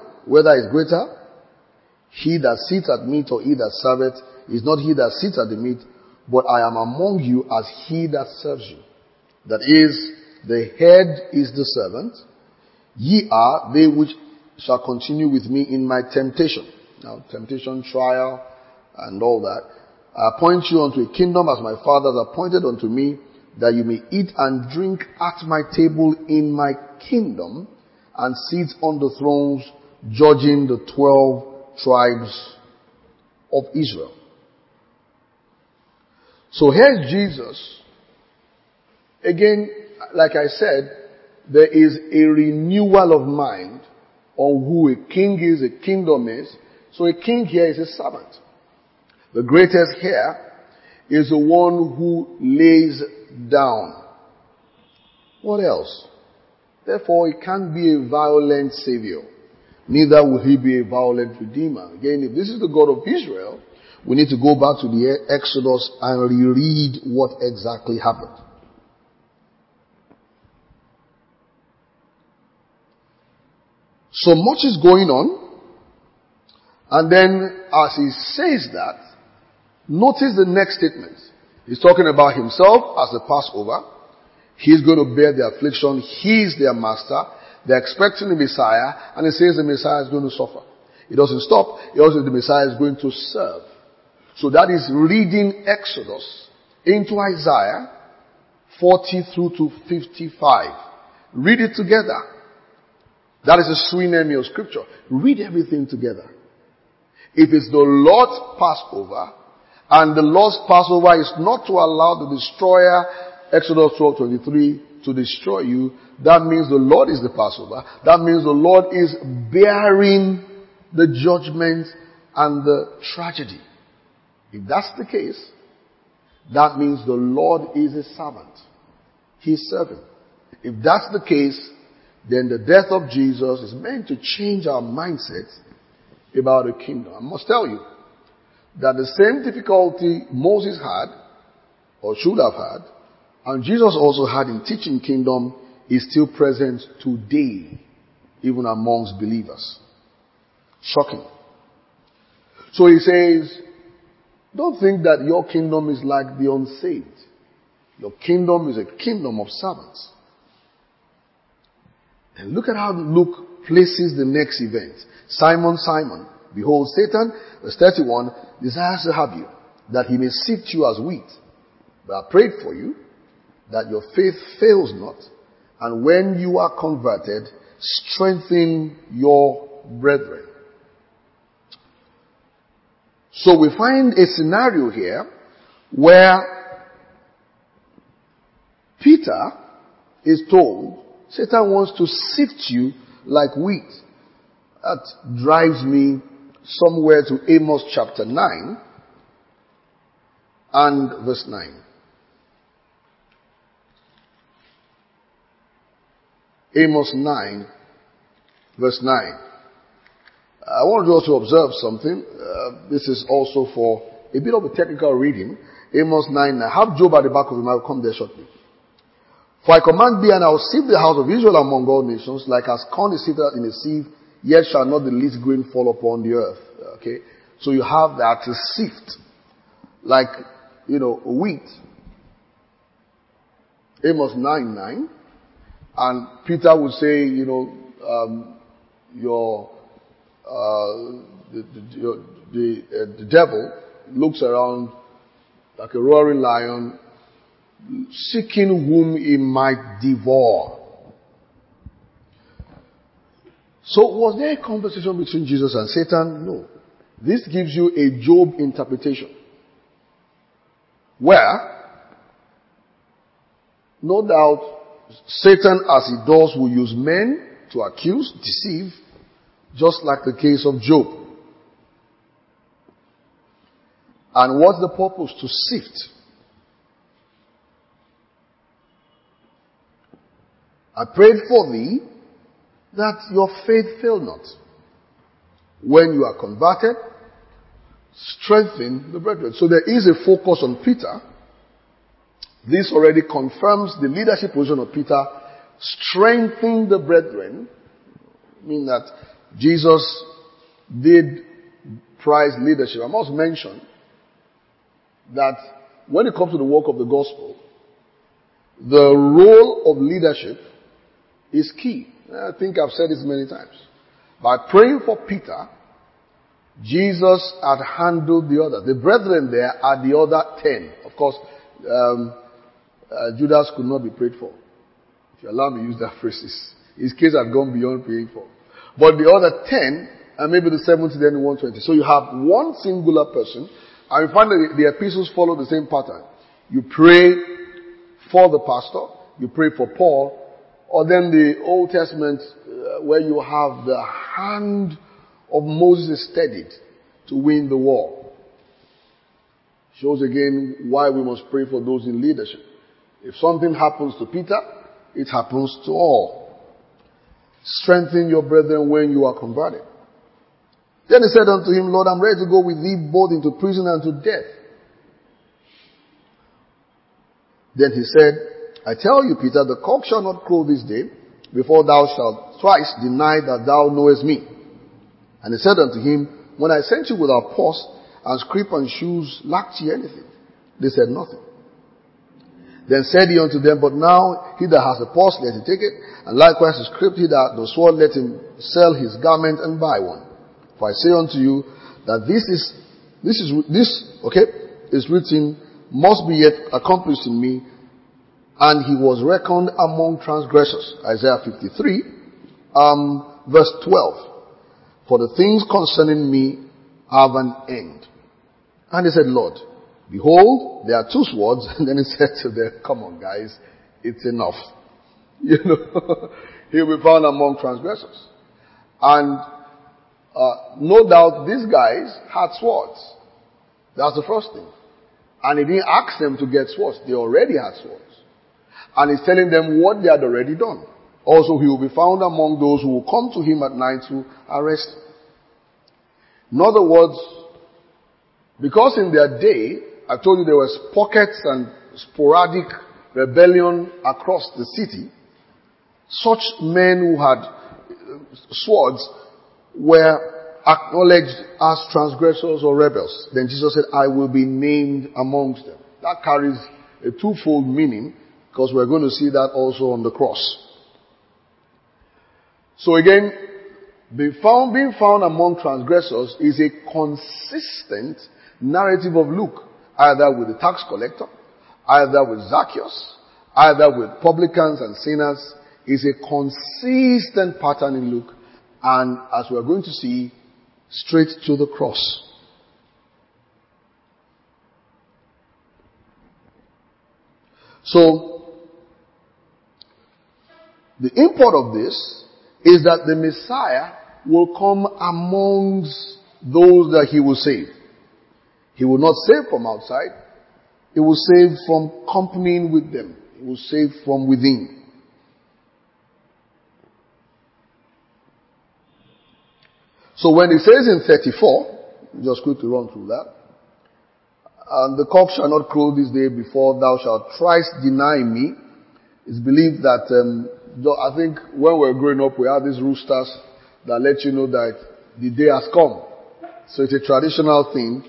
Speaker 1: he that sits at meat or he that serveth, is not he that sits at the meat, but I am among you as he that serves you. That is, the head is the servant. Ye are they which shall continue with me in my temptation. Now, temptation, trial, and all that. I appoint you unto a kingdom as my Father has appointed unto me, that you may eat and drink at my table in my kingdom, and sit on the thrones, judging the 12 tribes of Israel. So here's Jesus. Again, like I said, there is a renewal of mind on who a king is, a kingdom is. So a king here is a servant. The greatest here is the one who lays down. What else? Therefore, he can't be a violent savior. Neither will he be a violent redeemer. Again, if this is the God of Israel, we need to go back to the Exodus and reread what exactly happened. So much is going on. And then, as he says that, notice the next statement. He's talking about himself as the Passover. He's going to bear the affliction. He's their master. They're expecting the Messiah. And he says the Messiah is going to suffer. He doesn't stop. He also says the Messiah is going to serve. So that is reading Exodus into Isaiah 40 through to 55. Read it together. That is a sweet name of scripture. Read everything together. If it's the Lord's Passover, and the Lord's Passover is not to allow the destroyer, Exodus 12:23, to destroy you, that means the Lord is the Passover. That means the Lord is bearing the judgment and the tragedy. If that's the case, that means the Lord is a servant. He's serving. If that's the case, then the death of Jesus is meant to change our mindset about the kingdom. I must tell you that the same difficulty Moses had, or should have had, and Jesus also had in teaching kingdom, is still present today, even amongst believers. Shocking. So he says, don't think that your kingdom is like the unsaved. Your kingdom is a kingdom of servants. And look at how Luke places the next event. Simon, Simon, behold, Satan, verse 31, desires to have you, that he may sift you as wheat. But I prayed for you, that your faith fails not, and when you are converted, strengthen your brethren. So we find a scenario here where Peter is told, Satan wants to sift you like wheat. That drives me somewhere to Amos chapter 9 and verse 9. Amos 9, verse 9. I want you also to observe something. This is also for a bit of a technical reading. Amos 9. I have Job at the back of him. I will come there shortly. For I command thee, and I will sift the house of Israel among all nations, like as corn is sifted in a sieve, yet shall not the least grain fall upon the earth. Okay? So you have that to sift. Like, wheat. Amos 9:9. And Peter would say, the devil looks around like a roaring lion, seeking whom he might devour. So was there a conversation between Jesus and Satan? No. This gives you a Job interpretation, where, no doubt, Satan, as he does, will use men to accuse, deceive, just like the case of Job. And what's the purpose? To sift. I prayed for thee that your faith fail not. When you are converted, strengthen the brethren. So there is a focus on Peter. This already confirms the leadership position of Peter. Strengthen the brethren. Meaning that Jesus did prize leadership. I must mention that when it comes to the work of the gospel, the role of leadership is key. I think I've said this many times. By praying for Peter, Jesus had handled the others. The brethren there are the other 10. Of course, Judas could not be prayed for. If you allow me to use that phrase. His case had gone beyond praying for. But the other 10, and maybe the 70, then the 120. So you have one singular person, and you find that the epistles follow the same pattern. You pray for the pastor, you pray for Paul, or then the Old Testament, where you have the hand of Moses steadied to win the war. Shows again why we must pray for those in leadership. If something happens to Peter, it happens to all. Strengthen your brethren when you are converted. Then he said unto him, Lord, I'm ready to go with thee both into prison and to death. Then he said, I tell you, Peter, the cock shall not crow this day before thou shalt twice deny that thou knowest me. And he said unto him, when I sent you without purse and scrip and shoes, lacked ye anything? They said nothing. Then said he unto them, but now he that has a purse, let him take it, and likewise a scrip, he that the sword, let him sell his garment and buy one. For I say unto you that this is written, must be yet accomplished in me. And he was reckoned among transgressors. Isaiah 53, verse 12. For the things concerning me have an end. And he said, Lord, behold, there are two swords. And then he said to them, come on guys, it's enough. He'll be found among transgressors. And no doubt these guys had swords. That's the first thing. And he didn't ask them to get swords. They already had swords. And he's telling them what they had already done. Also, he will be found among those who will come to him at night to arrest him. In other words, because in their day, I told you there was pockets and sporadic rebellion across the city, such men who had swords were acknowledged as transgressors or rebels. Then Jesus said, I will be named amongst them. That carries a twofold meaning, because we're going to see that also on the cross. So again, being found among transgressors is a consistent narrative of Luke, either with the tax collector, either with Zacchaeus, either with publicans and sinners. Is a consistent pattern in Luke, and as we're going to see, straight to the cross. So, the import of this is that the Messiah will come amongst those that he will save. He will not save from outside. He will save from companying with them. He will save from within. So when it says in 34, just quickly run through that. And the cock shall not crow this day before thou shalt thrice deny me. It's believed that, I think when we were growing up, we had these roosters that let you know that the day has come. So it's a traditional thing.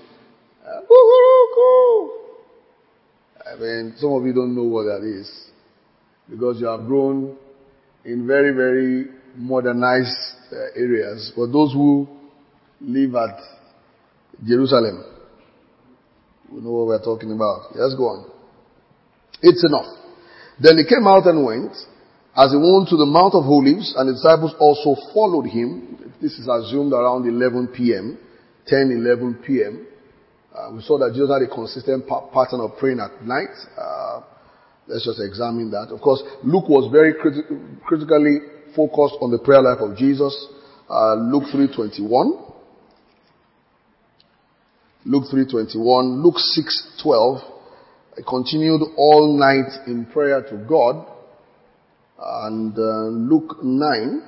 Speaker 1: I mean, some of you don't know what that is because you have grown in very, very modernized areas. But those who live at Jerusalem, we know what we're talking about. Let's go on. It's enough. Then he came out and went, as he went to the Mount of Olives, and the disciples also followed him. This is assumed around 11 p.m., 10, 11 p.m. We saw that Jesus had a consistent pattern of praying at night. Let's just examine that. Of course, Luke was very critically focused on the prayer life of Jesus. Luke 3:21. Luke 3:21. Luke 6:12. He continued all night in prayer to God. And Luke 9,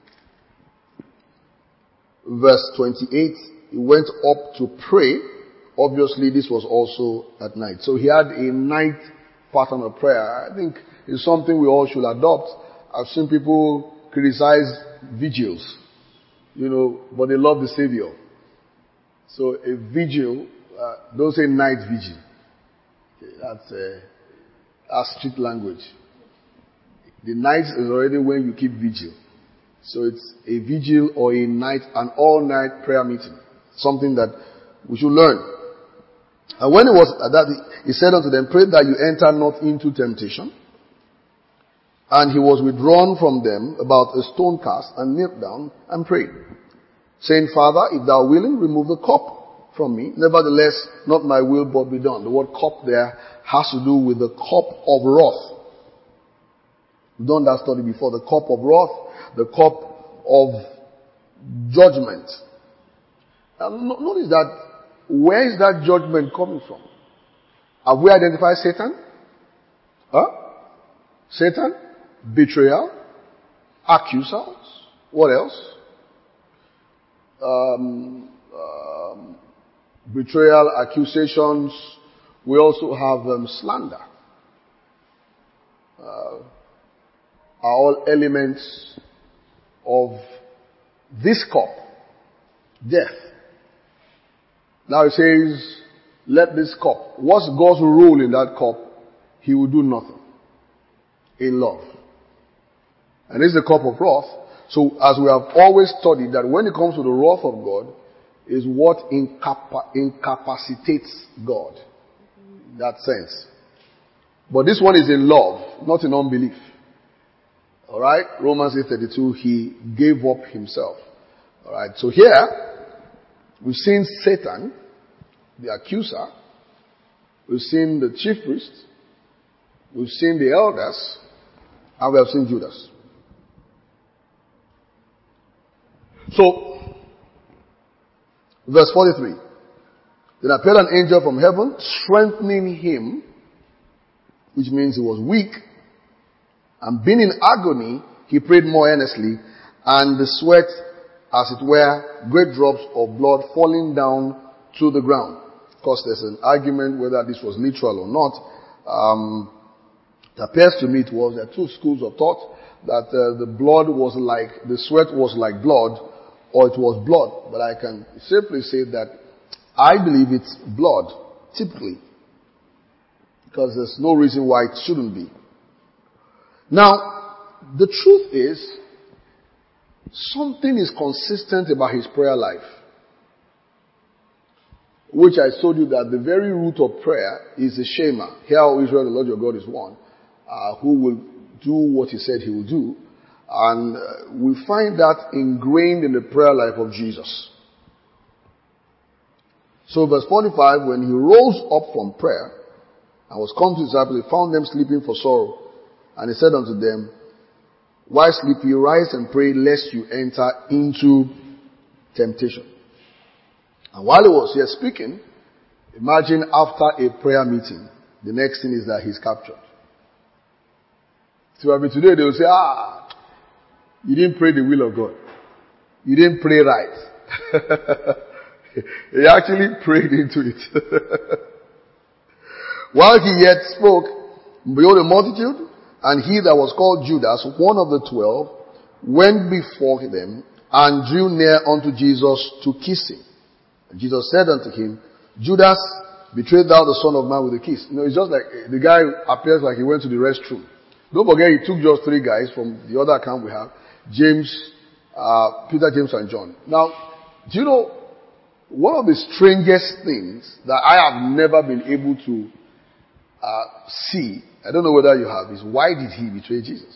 Speaker 1: verse 28, he went up to pray. Obviously, this was also at night. So he had a night pattern of prayer. I think it's something we all should adopt. I've seen people criticize vigils, but they love the Savior. So a vigil, don't say night vigil. Okay, that's street language. The night is already when you keep vigil. So it's a vigil or a night, an all-night prayer meeting. Something that we should learn. And when it was that, he said unto them, pray that you enter not into temptation. And he was withdrawn from them about a stone cast and knelt down and prayed, saying, Father, if thou willing, remove the cup from me. Nevertheless, not my will but be done. The word cup there has to do with the cup of wrath. We've done that study before. The cup of wrath, the cup of judgment. And notice that, where is that judgment coming from? Have we identified Satan? Satan, betrayal, accusers. What else? Betrayal, accusations. We also have slander. Are all elements of this cup, death. Now it says, let this cup. What's God's role in that cup? He will do nothing. In love. And this is the cup of wrath. So as we have always studied that when it comes to the wrath of God, is what incapacitates God. In that sense. But this one is in love, not in unbelief. Alright? Romans 8:32, he gave up himself. Alright? So here, we've seen Satan, the accuser. We've seen the chief priest. We've seen the elders. And we have seen Judas. So, verse 43. Then appeared an angel from heaven, strengthening him, which means he was weak. And being in agony, he prayed more earnestly, and the sweat, as it were, great drops of blood falling down to the ground. Of course, there's an argument whether this was literal or not. It appears to me there are two schools of thought, that the blood was like, the sweat was like blood, or it was blood. But I can simply say that I believe it's blood, typically. Because there's no reason why it shouldn't be. Now, the truth is, something is consistent about his prayer life. Which I told you that the very root of prayer is the Shema. Hear, O Israel, the Lord your God is one. Who will do what he said he will do. And we find that ingrained in the prayer life of Jesus. So verse 45, when he rose up from prayer and was come to his disciples, he found them sleeping for sorrow. And he said unto them, why sleep ye? Rise and pray, lest you enter into temptation. And while he was here speaking, imagine after a prayer meeting, the next thing is that he's captured. So today they will say, you didn't pray the will of God. You didn't pray right. He actually prayed into it. While he yet spoke, behold a multitude, and he that was called Judas, one of the 12, went before them and drew near unto Jesus to kiss him. And Jesus said unto him, Judas, betrayed thou the Son of Man with a kiss? It's just like the guy appears like he went to the restroom. Don't forget he took just 3 guys from the other account we have. James, Peter, James, and John. Now, do you know, one of the strangest things that I have never been able to see, I don't know whether you have, is why did he betray Jesus?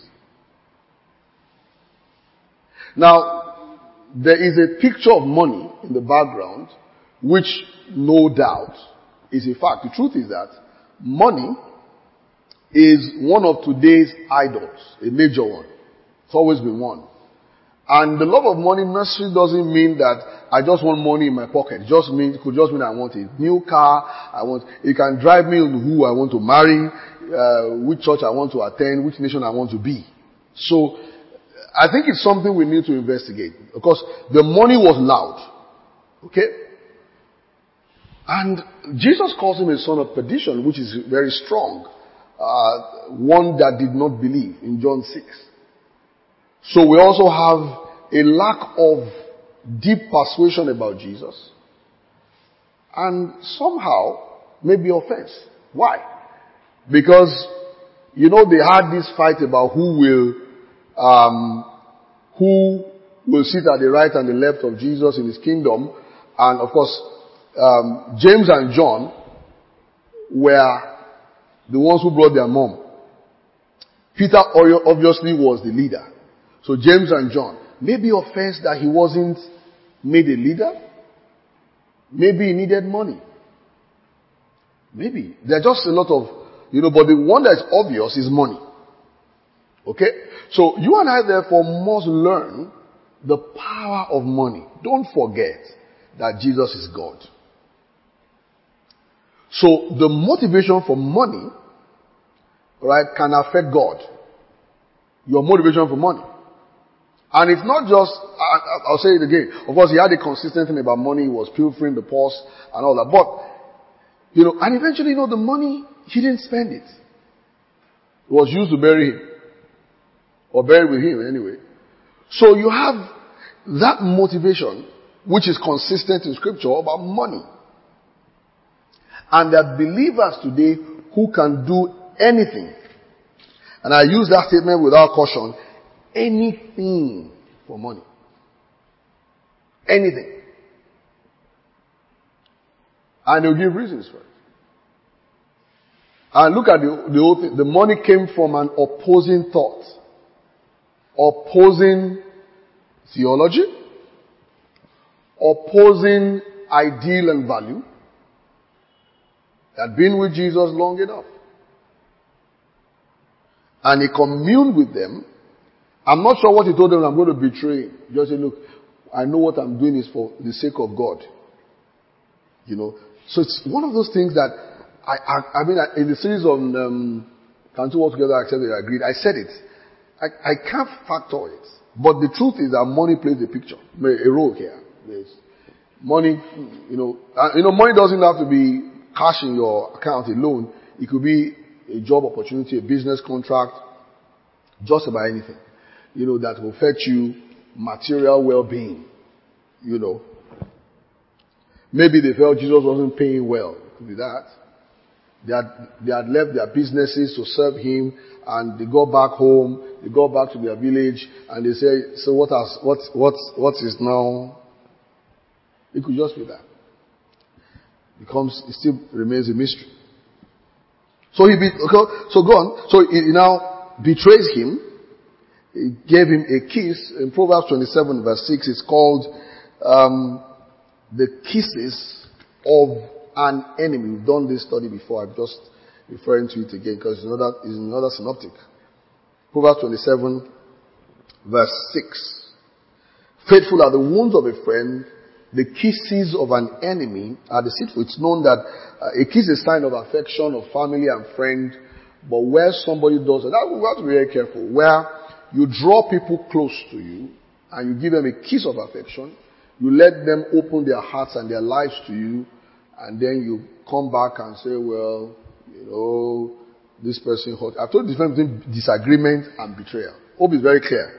Speaker 1: Now, there is a picture of money in the background, which no doubt is a fact. The truth is that money is one of today's idols, a major one. It's always been one. And the love of money necessarily doesn't mean that I just want money in my pocket. It could just mean I want a new car. It can drive me on who I want to marry, which church I want to attend, which nation I want to be. So, I think it's something we need to investigate. Because the money was loud. Okay? And Jesus calls him a son of perdition, which is very strong. One that did not believe in John 6. So we also have a lack of deep persuasion about Jesus. And somehow, maybe offense. Why? Because, they had this fight about who will sit at the right and the left of Jesus in his kingdom. And of course, James and John were the ones who brought their mom. Peter obviously was the leader. So James and John. Maybe offense that he wasn't made a leader. Maybe he needed money. Maybe. There are just a lot of, but the one that's obvious is money. Okay? So you and I therefore must learn the power of money. Don't forget that Jesus is God. So the motivation for money, right, can affect God. Your motivation for money. And it's not just, I'll say it again. Of course, he had a consistent thing about money. He was pilfering the purse and all that. But, and eventually, the money, he didn't spend it. It was used to bury him. Or bury with him anyway. So you have that motivation, which is consistent in scripture about money. And there are believers today who can do anything. And I use that statement without caution. Anything for money. Anything. And they'll give reasons for it. And look at the whole thing. The money came from an opposing thought. Opposing theology. Opposing ideal and value. They had been with Jesus long enough. And he communed with them. I'm not sure what he told them, I'm going to betray him. Just say, look, I know what I'm doing is for the sake of God. So it's one of those things that, in the series on, Can Two Walk Together Except They Agreed, I said it. I can't factor it. But the truth is that money plays a picture, a role here. There's money, money doesn't have to be cash in your account alone. It could be a job opportunity, a business contract, just about anything. That will fetch you material well-being. Maybe they felt Jesus wasn't paying well. It could be that. They had left their businesses to serve him, and they go back home, they go back to their village, and they say, so what is now? It could just be that. It still remains a mystery. So go on. So he now betrays him. He gave him a kiss. In Proverbs 27 verse 6, it's called the kisses of an enemy. We've done this study before. I've just referring to it again because it's another synoptic. Proverbs 27 verse 6. Faithful are the wounds of a friend, the kisses of an enemy are deceitful. It's known that a kiss is a sign of affection of family and friend, but where somebody does it, we have to be very careful. Where you draw people close to you and you give them a kiss of affection, you let them open their hearts and their lives to you, and then you come back and say, well, this person hurt. I've told the difference between disagreement and betrayal. Hope is very clear.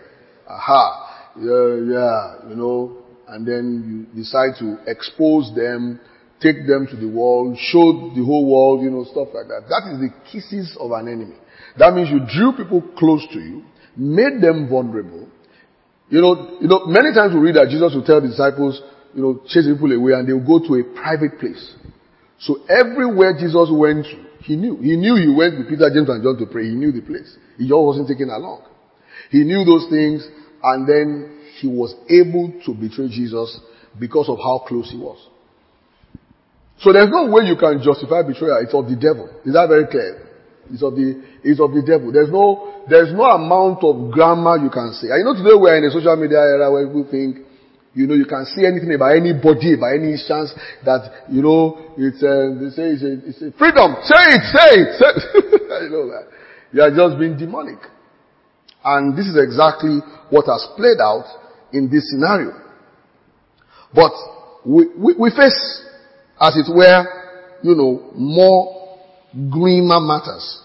Speaker 1: And then you decide to expose them, take them to the world, show the whole world, stuff like that. That is the kisses of an enemy. That means you drew people close to you, made them vulnerable. Many times we read that Jesus will tell the disciples, chase people away, and they will go to a private place. So everywhere Jesus went to, he knew. He knew he went with Peter, James, and John to pray. He knew the place. He just wasn't taken along. He knew those things, and then he was able to betray Jesus because of how close he was. So there's no way you can justify betrayal. It's of the devil. Is that very clear? It's of the devil. There's no amount of grammar you can say. Today we're in a social media era where people think, you can see anything about anybody, by any chance that, they say it's a freedom. Say it. That. You are just being demonic. And this is exactly what has played out in this scenario. But we face, as it were, more grimmer matters.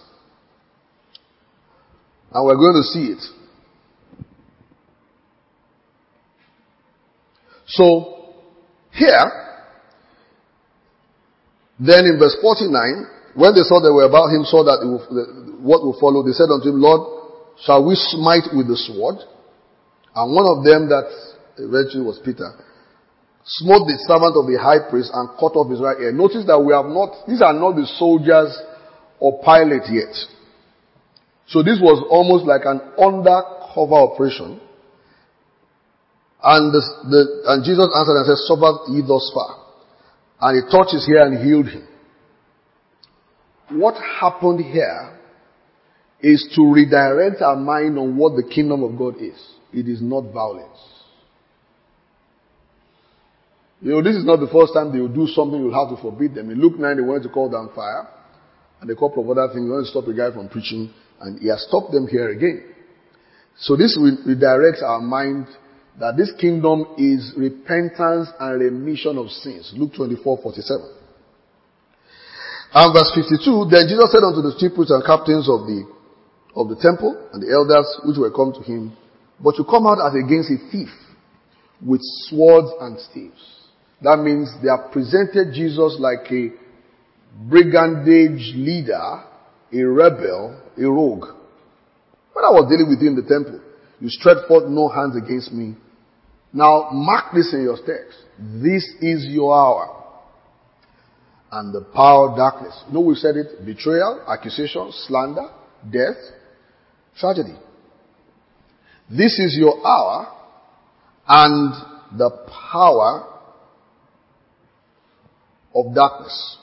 Speaker 1: And we're going to see it. So, here, then in verse 49, when they saw they were about him, saw that what will follow, they said unto him, Lord, shall we smite with the sword? And one of them that eventually was Peter, smote the servant of the high priest and cut off his right ear. Notice that these are not the soldiers or Pilate yet. So this was almost like an undercover operation. And Jesus answered and said, suffer ye thus far. And he touched his ear and healed him. What happened here is to redirect our mind on what the kingdom of God is. It is not violence. This is not the first time they will do something you'll have to forbid them. In Luke 9, they wanted to call down fire. And they called for other things. They wanted to stop a guy from preaching. And he has stopped them here again. So this redirects our mind that this kingdom is repentance and remission of sins. Luke 24:47. And verse 52, then Jesus said unto the chief priests and captains of the temple and the elders which were come to him, but you come out as against a thief with swords and staves. That means they have presented Jesus like a brigandage leader, a rebel, a rogue. When I was dealing with you in the temple, you stretched forth no hands against me. Now mark this in your text. This is your hour. And the power of darkness. We said it, betrayal, accusation, slander, death, tragedy. This is your hour, and the power of darkness.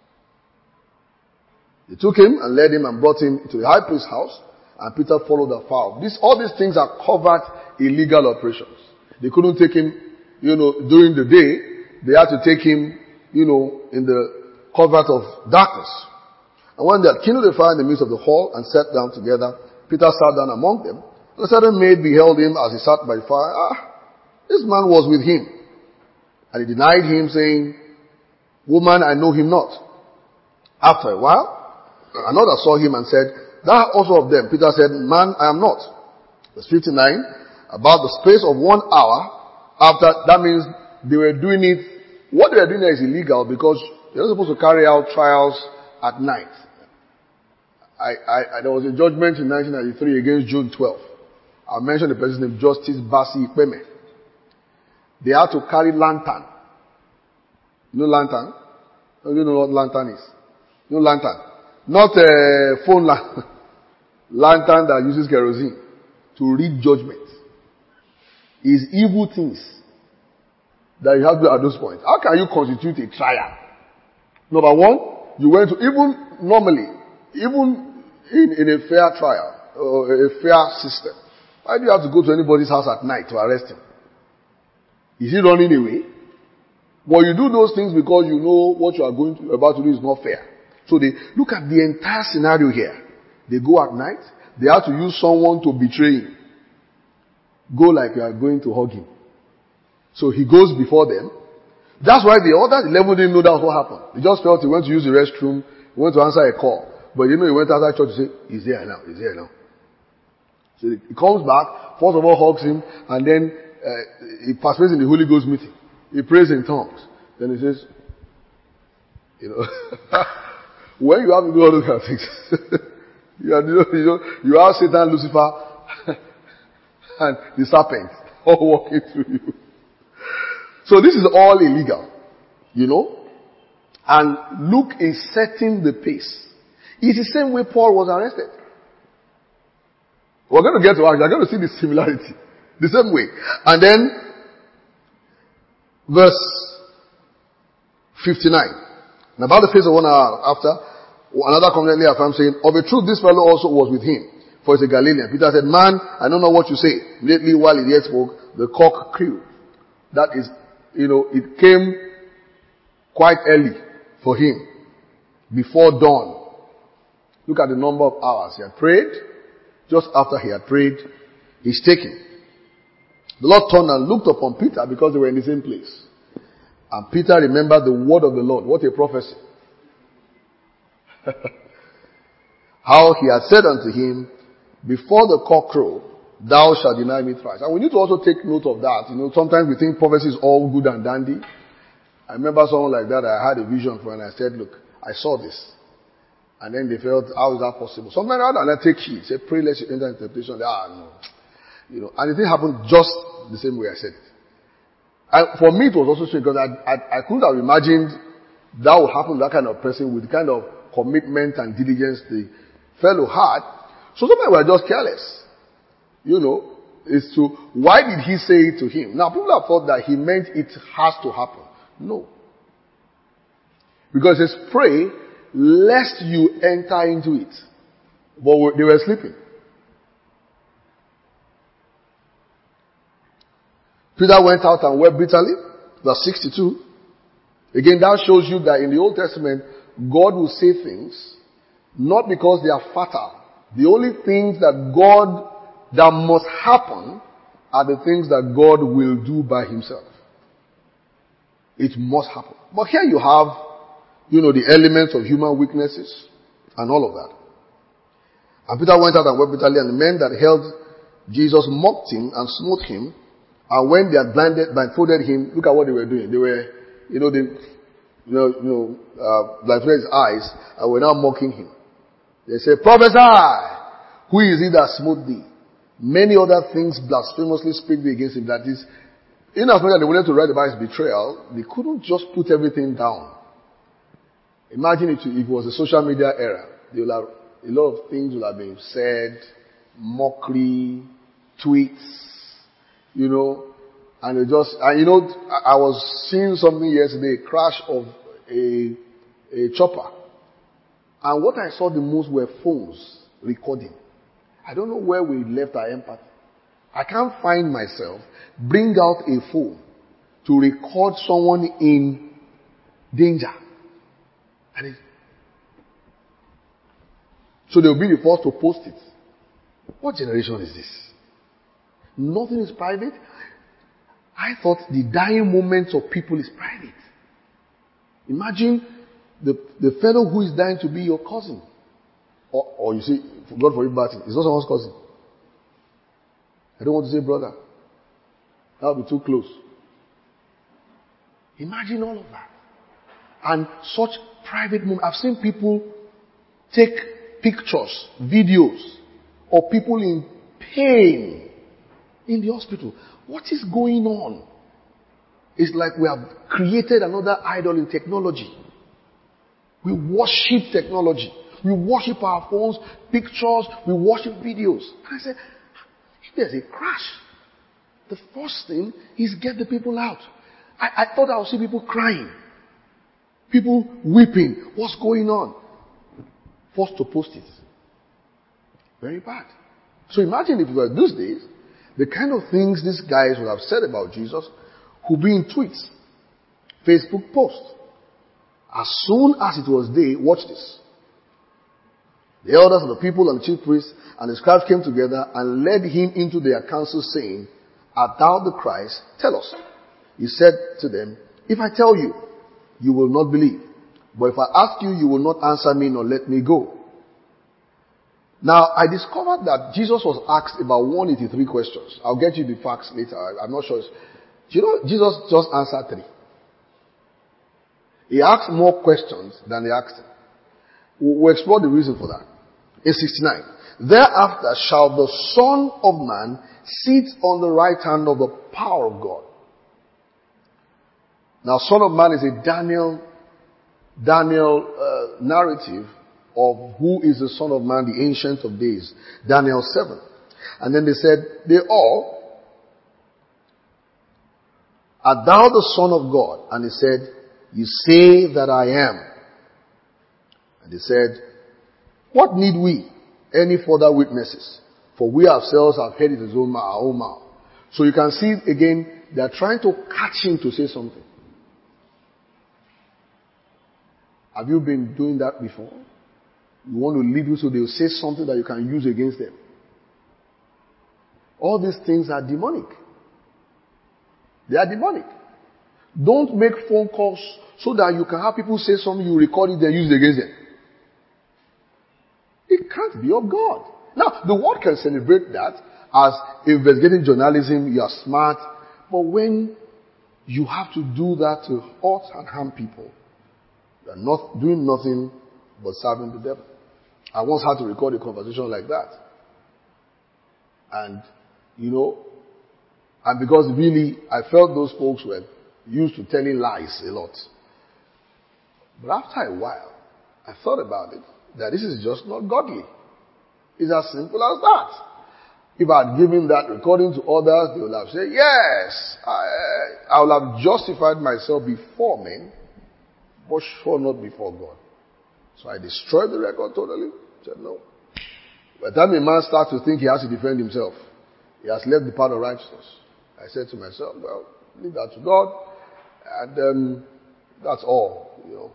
Speaker 1: They took him and led him and brought him to the high priest's house, and Peter followed afar. All these things are covered illegal operations. They couldn't take him, during the day. They had to take him, in the covert of darkness. And when they had kindled a fire in the midst of the hall and sat down together, Peter sat down among them. And a certain maid beheld him as he sat by the fire. This man was with him. And he denied him, saying, Woman, I know him not. After a while, another saw him and said, Thou also of them. Peter said, Man, I am not. Verse 59, about the space of 1 hour after, that means they were doing it, what they were doing there is illegal because they're not supposed to carry out trials at night. There was a judgment in 1993 against June 12th. I mentioned the person's name, Justice Basi Ipeme. They had to carry lantern. You know lantern? You know what lantern is? You know lantern? Not a phone lantern. Lantern that uses kerosene to read judgment. Is evil things that you have to do at those points. How can you constitute a trial? Number one, you went to, even normally, even in a fair trial, or a fair system, why do you have to go to anybody's house at night to arrest him? Is he running away? Well, you do those things because you know what you are about to do is not fair. So they look at the entire scenario here. They go at night. They have to use someone to betray him. Go like you are going to hug him. So he goes before them. That's why the other 11 didn't know that was what happened. They just felt he went to use the restroom. He went to answer a call. But he went outside church to say, he's here now, he's here now. So he comes back, first of all hugs him, and then he participates in the Holy Ghost meeting. He prays in tongues. Then he says, when you have to do all those kind of things, you have Satan, Lucifer, and the serpent all walking through you. So this is all illegal, and Luke is setting the pace. It's the same way Paul was arrested. We're going to get to it. You're going to see the similarity. The same way. And then, verse 59. And about the face of 1 hour after, another confidently affirmed saying, of a truth this fellow also was with him, for he's a Galilean. Peter said, man, I don't know what you say. Immediately while he yet spoke, the cock crew. That is, it came quite early for him, before dawn. Look at the number of hours. He had prayed. Just after he had prayed, he's taken. The Lord turned and looked upon Peter because they were in the same place. And Peter remembered the word of the Lord. What a prophecy. How he had said unto him, before the cock crow, thou shalt deny me thrice. And we need to also take note of that. Sometimes we think prophecy is all good and dandy. I remember someone like that I had a vision for, and I said, look, I saw this. And then they felt, how is that possible? Sometimes rather than take heed, say, pray lest you enter into temptation. No. And the thing happened just the same way I said it. And for me, it was also strange because I couldn't have imagined that would happen to that kind of person with the kind of commitment and diligence the fellow had. So sometimes we're just careless. Why did he say it to him? Now, people have thought that he meant it has to happen. No. Because it says, pray lest you enter into it. But they were sleeping. Peter went out and wept bitterly. Verse 62. Again, that shows you that in the Old Testament, God will say things not because they are fatal. The only things that must happen are the things that God will do by himself. It must happen. But here you have the elements of human weaknesses and all of that. And Peter went out and wept bitterly, and the men that held Jesus mocked him and smote him. And when they had blindfolded him, look at what they were doing. They were, blindfolded his eyes and were now mocking him. They said, prophesy! Who is he that smote thee? Many other things blasphemously speak they against him. That is, in as much as they wanted to write about his betrayal, they couldn't just put everything down. Imagine if it was a social media era. A lot of things would have been said, mockery, tweets, and I was seeing something yesterday, a crash of a chopper. And what I saw the most were phones recording. I don't know where we left our empathy. I can't find myself bring out a phone to record someone in danger. So they'll be the first to post it. What generation is this? Nothing is private. I thought the dying moments of people is private. Imagine the fellow who is dying to be your cousin. Or you say, God forbid, Martin, it's not someone's cousin. I don't want to say brother. That would be too close. Imagine all of that. And such private moments. I've seen people take pictures, videos of people in pain in the hospital. What is going on? It's like we have created another idol in technology. We worship technology. We worship our phones, pictures, we worship videos. And I said, if there's a crash, the first thing is get the people out. I thought I would see people crying. People weeping. What's going on? forced to post it. Very bad. So imagine if it were those days, the kind of things these guys would have said about Jesus would be in tweets, Facebook posts. As soon as it was day, watch this. The elders of the people and the chief priests and the scribes came together and led him into their council, saying, Art thou the Christ? Tell us. He said to them, If I tell you, you will not believe. But if I ask you, you will not answer me nor let me go. Now, I discovered that Jesus was asked about 183 questions. I'll get you the facts later. I'm not sure. You know, Jesus just answered 3. He asked more questions than they asked him. We'll explore the reason for that. In 69. Thereafter shall the Son of Man sit on the right hand of the power of God. Now, Son of Man is a Daniel narrative of who is the Son of Man, the Ancient of Days. Daniel 7. And then they said, they all, Art thou the Son of God? And he said, You say that I am. And they said, What need we any further witnesses? For we ourselves have heard it with our own mouth. So you can see again, they are trying to catch him to say something. Have you been doing that before? You want to lead people so they will say something that you can use against them. All these things are demonic. They are demonic. Don't make phone calls so that you can have people say something, you record it, then use it against them. It can't be of God. Now, the world can celebrate that as investigative journalism, you are smart, but when you have to do that to hurt and harm people, you are not doing nothing but serving the devil. I once had to record a conversation like that. And, and because really, I felt those folks were used to telling lies a lot. But after a while, I thought about it, that this is just not godly. It's as simple as that. If I had given that recording to others, they would have said, yes, I would have justified myself before men, but sure not before God. So I destroyed the record totally. Said no. By the time a man starts to think he has to defend himself, he has left the path of righteousness. I said to myself, well, leave that to God, and that's all,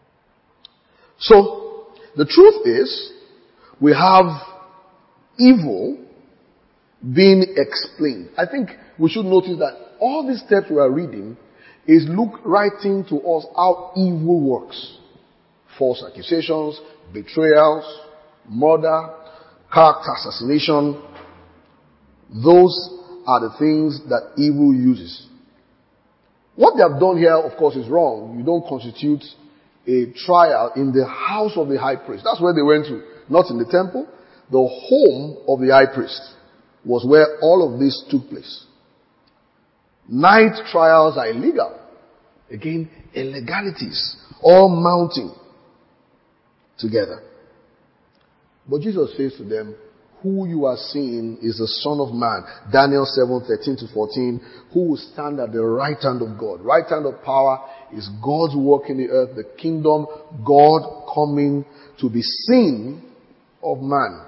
Speaker 1: So, the truth is, we have evil being explained. I think we should notice that all these steps we are reading is Luke writing to us how evil works. False accusations, betrayals, murder, character assassination. Those are the things that evil uses. What they have done here, of course, is wrong. You don't constitute a trial in the house of the high priest. That's where they went to. Not in the temple. The home of the high priest was where all of this took place. Night trials are illegal. Again, illegalities, all mounting together. But Jesus says to them, who you are seeing is the Son of Man. Daniel 7:13-14, who will stand at the right hand of God. Right hand of power is God's work in the earth, the kingdom, God coming to be seen of man.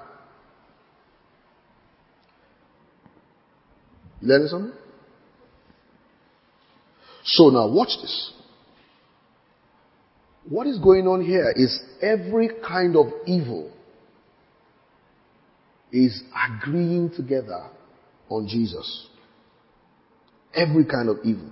Speaker 1: You learning something? So now watch this. What is going on here is every kind of evil is agreeing together on Jesus. Every kind of evil.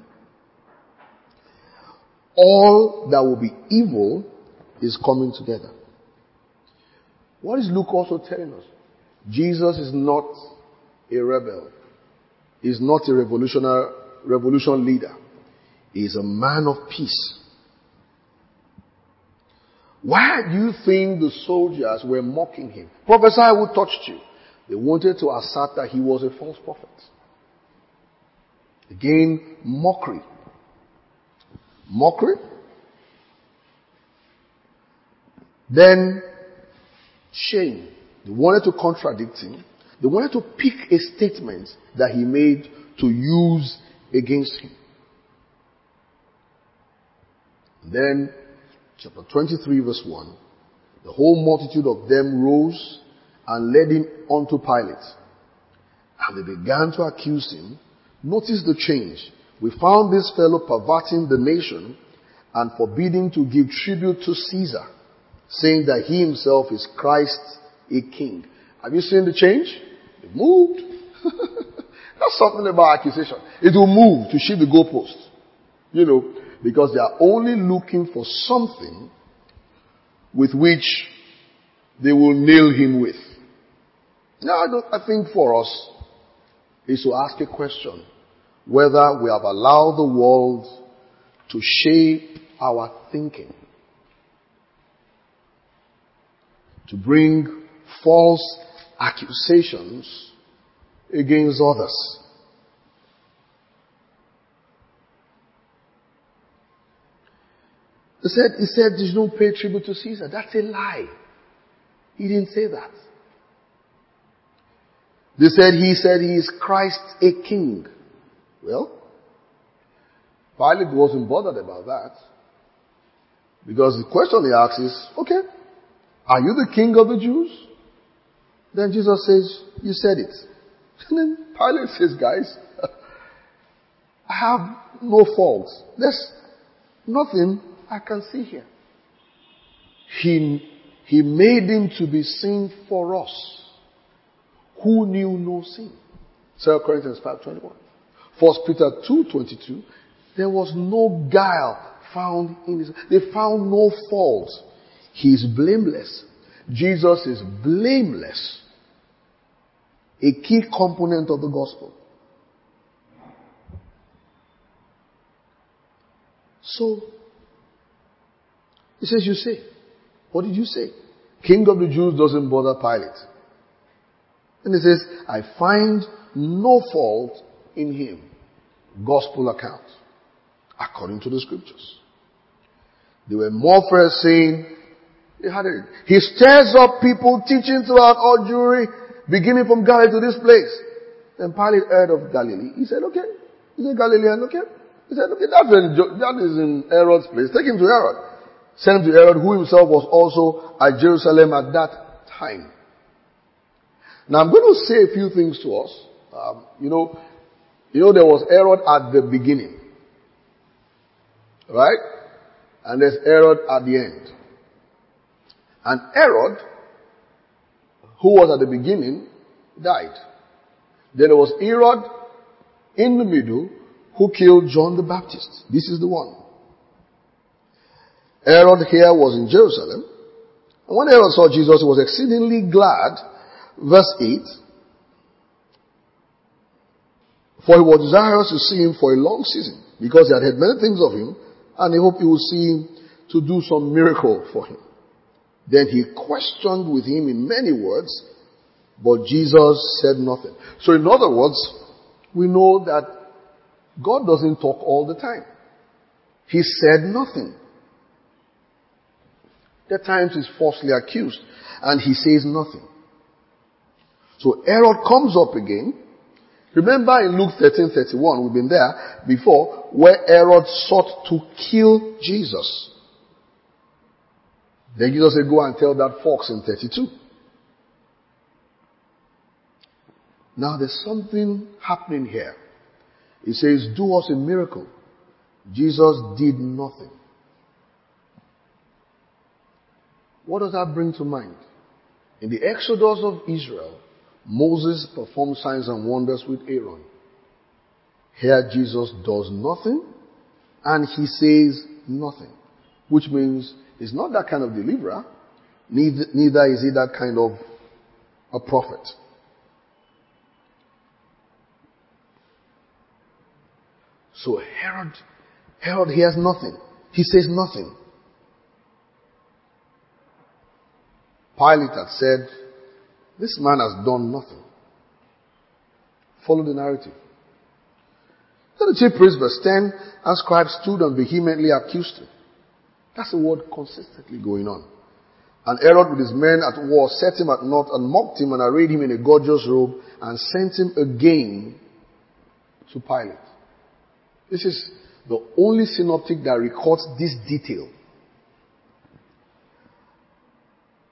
Speaker 1: All that will be evil is coming together. What is Luke also telling us? Jesus is not a rebel. He's not a revolution leader. He is a man of peace. Why do you think the soldiers were mocking him? Prophesy who touched you. They wanted to assert that he was a false prophet. Again, mockery. Mockery. Then, shame. They wanted to contradict him. They wanted to pick a statement that he made to use against him. Then, chapter 23 verse 1. The whole multitude of them rose and led him unto Pilate. And they began to accuse him. Notice the change. We found this fellow perverting the nation and forbidding to give tribute to Caesar, saying that he himself is Christ, a king. Have you seen the change? It moved. That's something about accusation. It will move to shift the goalpost. Because they are only looking for something with which they will nail him with. Now, I think for us is to ask a question, whether we have allowed the world to shape our thinking, to bring false accusations against others. He said, "You don't pay tribute to Caesar." That's a lie. He didn't say that. He said he is Christ, a king. Well, Pilate wasn't bothered about that. Because the question he asks is, okay, are you the king of the Jews? Then Jesus says, you said it. And then Pilate says, guys, I have no fault. There's nothing I can see here. He made him to be sin for us, who knew no sin. 2 Corinthians 5:21. 1 Peter 2:22. There was no guile found in his. They found no fault. He is blameless. Jesus is blameless. A key component of the gospel. So, he says, you say. What did you say? King of the Jews doesn't bother Pilate. And he says, I find no fault in him. Gospel account. According to the scriptures. There were more first saying, he stirs up people teaching throughout all Jewry, beginning from Galilee to this place. Then Pilate heard of Galilee. He said, okay. Is it Galilean? Okay. He said, okay, that is in Herod's place. Take him to Herod. Sent him to Herod, who himself was also at Jerusalem at that time. Now I'm going to say a few things to us. There was Herod at the beginning. Right? And there's Herod at the end. And Herod, who was at the beginning, died. Then there was Herod in the middle, who killed John the Baptist. This is the one. Herod here was in Jerusalem. And when Herod saw Jesus, he was exceedingly glad. Verse 8. For he was desirous to see him for a long season, because he had heard many things of him, and he hoped he would see him to do some miracle for him. Then he questioned with him in many words, but Jesus said nothing. So in other words, we know that God doesn't talk all the time. He said nothing. At times he's falsely accused, and he says nothing. So Herod comes up again. Remember in Luke 13:31, we've been there before, where Herod sought to kill Jesus. Then Jesus said, go and tell that fox in 32. Now there's something happening here. He says, do us a miracle. Jesus did nothing. What does that bring to mind? In the Exodus of Israel, Moses performed signs and wonders with Aaron. Here Jesus does nothing and he says nothing. Which means he's not that kind of deliverer, neither is he that kind of a prophet. So Herod hears nothing. He says nothing. Pilate had said, this man has done nothing. Follow the narrative. So the chief priest, verse 10, and scribes stood and vehemently accused him. That's the word consistently going on. And Herod with his men at war set him at naught and mocked him and arrayed him in a gorgeous robe and sent him again to Pilate. This is the only synoptic that records this detail.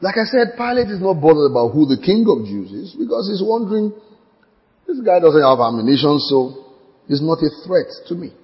Speaker 1: Like I said, Pilate is not bothered about who the king of Jews is because he's wondering, this guy doesn't have ammunition, so he's not a threat to me.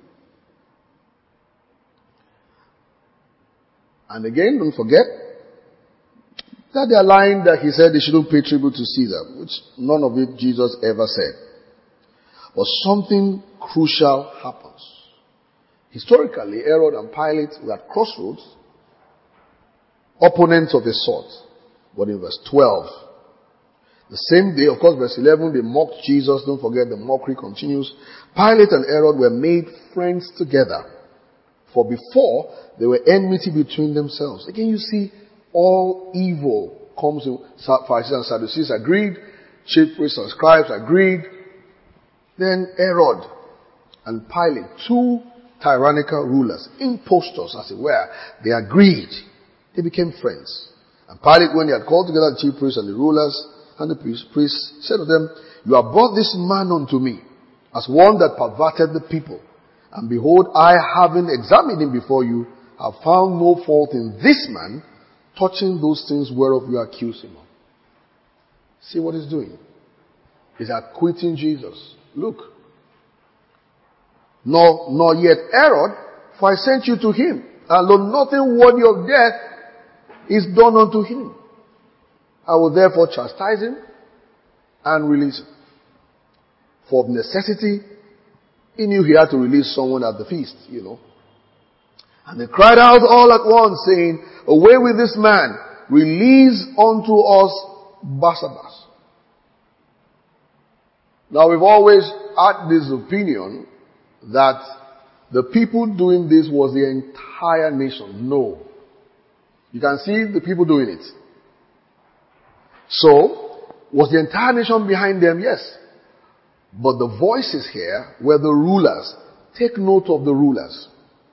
Speaker 1: And again, don't forget that they are lying that he said they shouldn't pay tribute to Caesar, which none of it Jesus ever said. But something crucial happens. Historically, Herod and Pilate were at crossroads, opponents of a sort. But in verse 12, the same day, of course, verse 11, they mocked Jesus. Don't forget, the mockery continues. Pilate and Herod were made friends together. For before, there were enmity between themselves. Again, you see, all evil comes in. Pharisees and Sadducees agreed. Chief priests and scribes agreed. Then Herod and Pilate, two tyrannical rulers, impostors as it were, they agreed. They became friends. And Pilate, when he had called together the chief priests and the rulers and the priests, said to them, "You have brought this man unto me as one that perverted the people. And behold, I, having examined him before you, have found no fault in this man touching those things whereof you accuse him of." See what he's doing? He's acquitting Jesus. Look. Nor yet Herod, for I sent you to him, and lo, nothing worthy of death is done unto him. I will therefore chastise him and release him. For of necessity, he knew he had to release someone at the feast, And they cried out all at once, saying, "Away with this man, release unto us Barabbas." Now we've always had this opinion that the people doing this was the entire nation. No. You can see the people doing it. So, was the entire nation behind them? Yes. But the voices here were the rulers. Take note of the rulers.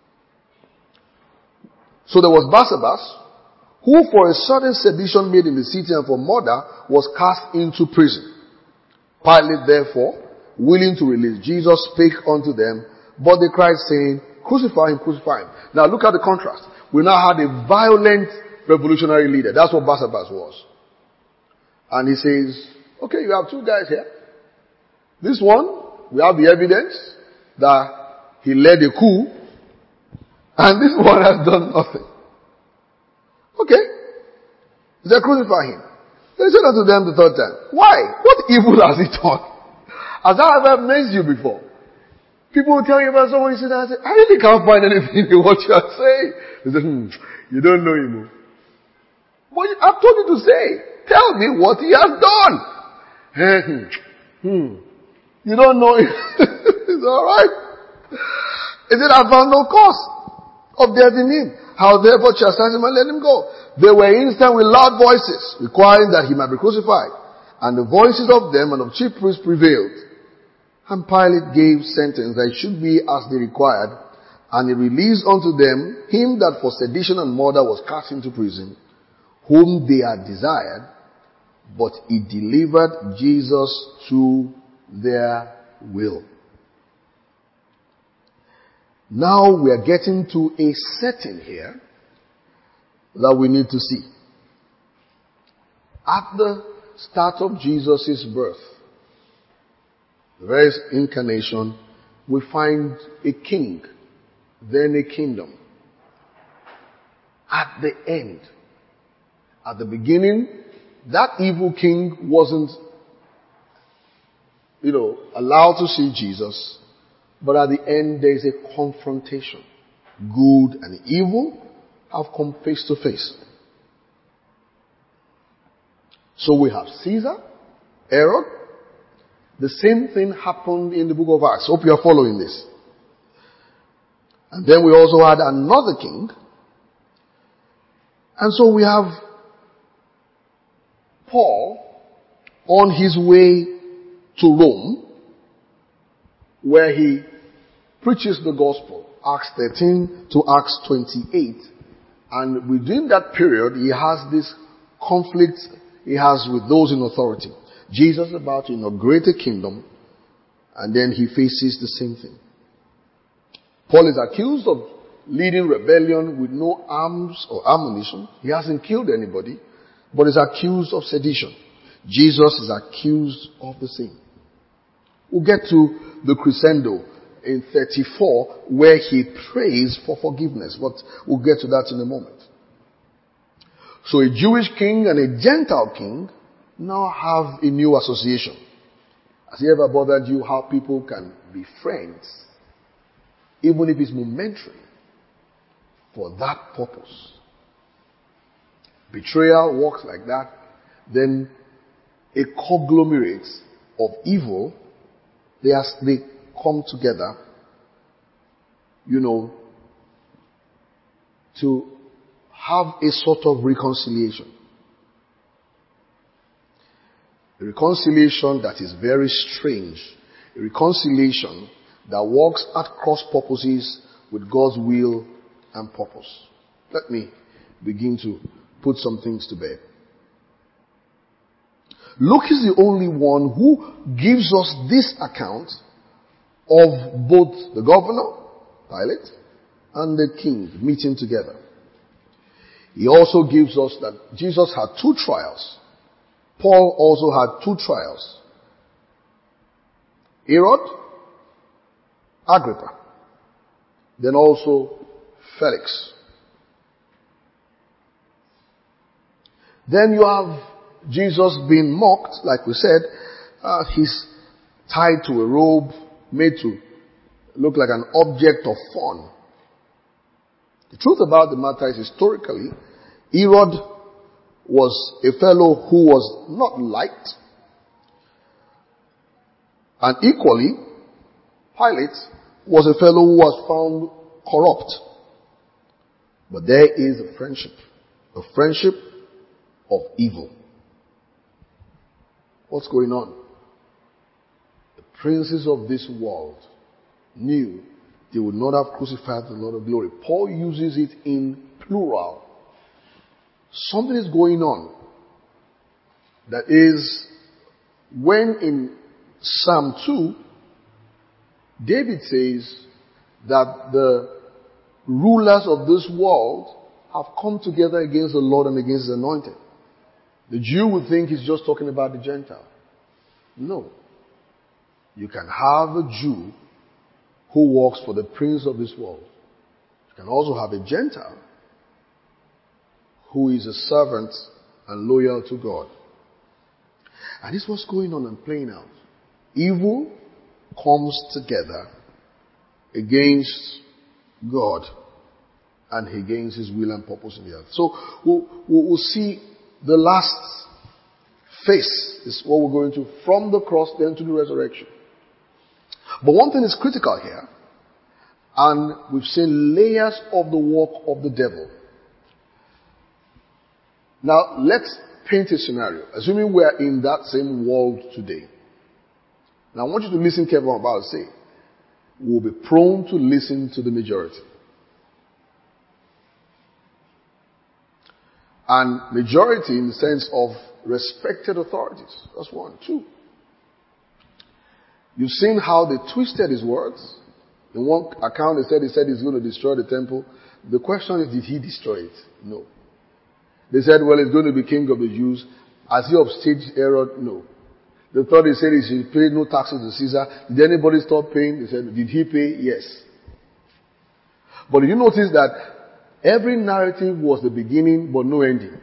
Speaker 1: So there was Barabbas, who for a sudden sedition made in the city and for murder was cast into prison. Pilate therefore, willing to release Jesus, spake unto them, but they cried, saying, "Crucify him, crucify him." Now look at the contrast. We now had a violent revolutionary leader. That's what Barabbas was. And he says, okay, you have two guys here. This one, we have the evidence that he led a coup, and this one has done nothing. Okay. He said, "Crucify him." They said unto them the third time, "Why? What evil has he done? Has I ever amazed you before?" People will tell you about someone, you sit down and say, "I really can't find anything in what you are saying." They say, "You don't know him." But I've told you to say, tell me what he has done. You don't know him. It's alright. He said, "I found no cause of death in him. How therefore chastise him and let him go?" They were instant with loud voices, requiring that he might be crucified. And the voices of them and of chief priests prevailed. And Pilate gave sentence that it should be as they required. And he released unto them him that for sedition and murder was cast into prison, whom they had desired, but he delivered Jesus to their will. Now we are getting to a setting here that we need to see. At the start of Jesus' birth, the very incarnation, we find a king, then a kingdom. At the end, at the beginning, that evil king wasn't, allowed to see Jesus. But at the end, there is a confrontation. Good and evil have come face to face. So we have Caesar, Herod. The same thing happened in the book of Acts. Hope you are following this. And then we also had another king. And so we have Paul on his way to Rome, where he preaches the gospel, Acts 13 to Acts 28. And within that period, he has this conflict he has with those in authority. Jesus is about to inaugurate a kingdom, and then he faces the same thing. Paul is accused of leading rebellion with no arms or ammunition. He hasn't killed anybody. but is accused of sedition. Jesus is accused of the same. We'll get to the crescendo in 34 where he prays for forgiveness, but we'll get to that in a moment. So a Jewish king and a Gentile king now have a new association. Has it ever bothered you how people can be friends, even if it's momentary, for that purpose? Betrayal works like that. Then a conglomerate of evil, they come together, to have a sort of reconciliation. A reconciliation that is very strange. A reconciliation that works at cross purposes with God's will and purpose. Let me begin to put some things to bed. Luke is the only one who gives us this account of both the governor, Pilate, and the king meeting together. He also gives us that Jesus had 2 trials. Paul also had 2 trials. Herod, Agrippa, then also Felix. Then you have Jesus being mocked, like we said. He's tied to a robe, made to look like an object of fun. The truth about the matter is, historically, Herod was a fellow who was not liked. And equally, Pilate was a fellow who was found corrupt. But there is a friendship of evil. What's going on? The princes of this world knew they would not have crucified the Lord of glory. Paul uses it in plural. Something is going on. That is, when in Psalm 2, David says that the rulers of this world have come together against the Lord and against His anointed. The Jew would think he's just talking about the Gentile. No. You can have a Jew who works for the prince of this world. You can also have a Gentile who is a servant and loyal to God. And this is what's going on and playing out. Evil comes together against God and against His will and purpose in the earth. So we'll see the last phase is what we're going to, from the cross then to the resurrection. But one thing is critical here, and we've seen layers of the work of the devil. Now, let's paint a scenario, assuming we are in that same world today. Now, I want you to listen carefully what I'm about to say. We'll be prone to listen to the majority. And majority in the sense of respected authorities. That's 1. 2. You've seen how they twisted his words. In one account, he said he's going to destroy the temple. The question is, did he destroy it? No. They said, well, he's going to be king of the Jews. Has he upstaged Herod? No. They thought he said he should pay no taxes to Caesar. Did anybody stop paying? They said, did he pay? Yes. But did you notice that every narrative was the beginning but no ending?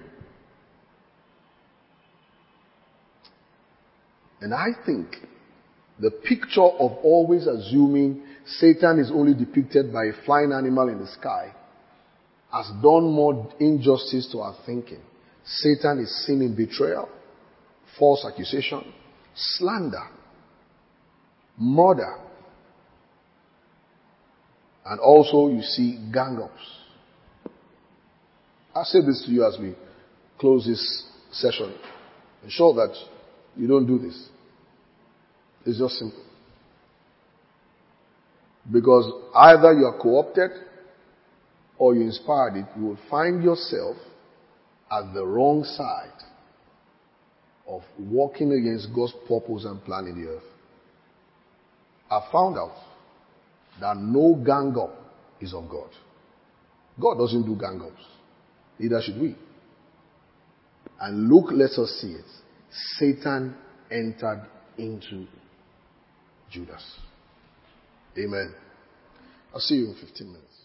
Speaker 1: And I think the picture of always assuming Satan is only depicted by a flying animal in the sky has done more injustice to our thinking. Satan is seen in betrayal, false accusation, slander, murder, and also you see gang-ups. I'll say this to you as we close this session. Ensure that you don't do this. It's just simple. Because either you are co-opted or you inspired it, you will find yourself at the wrong side of walking against God's purpose and plan in the earth. I found out that no gang-up is of God. God doesn't do gang-ups. Neither should we. And look, let us see it. Satan entered into Judas. Amen. I'll see you in 15 minutes.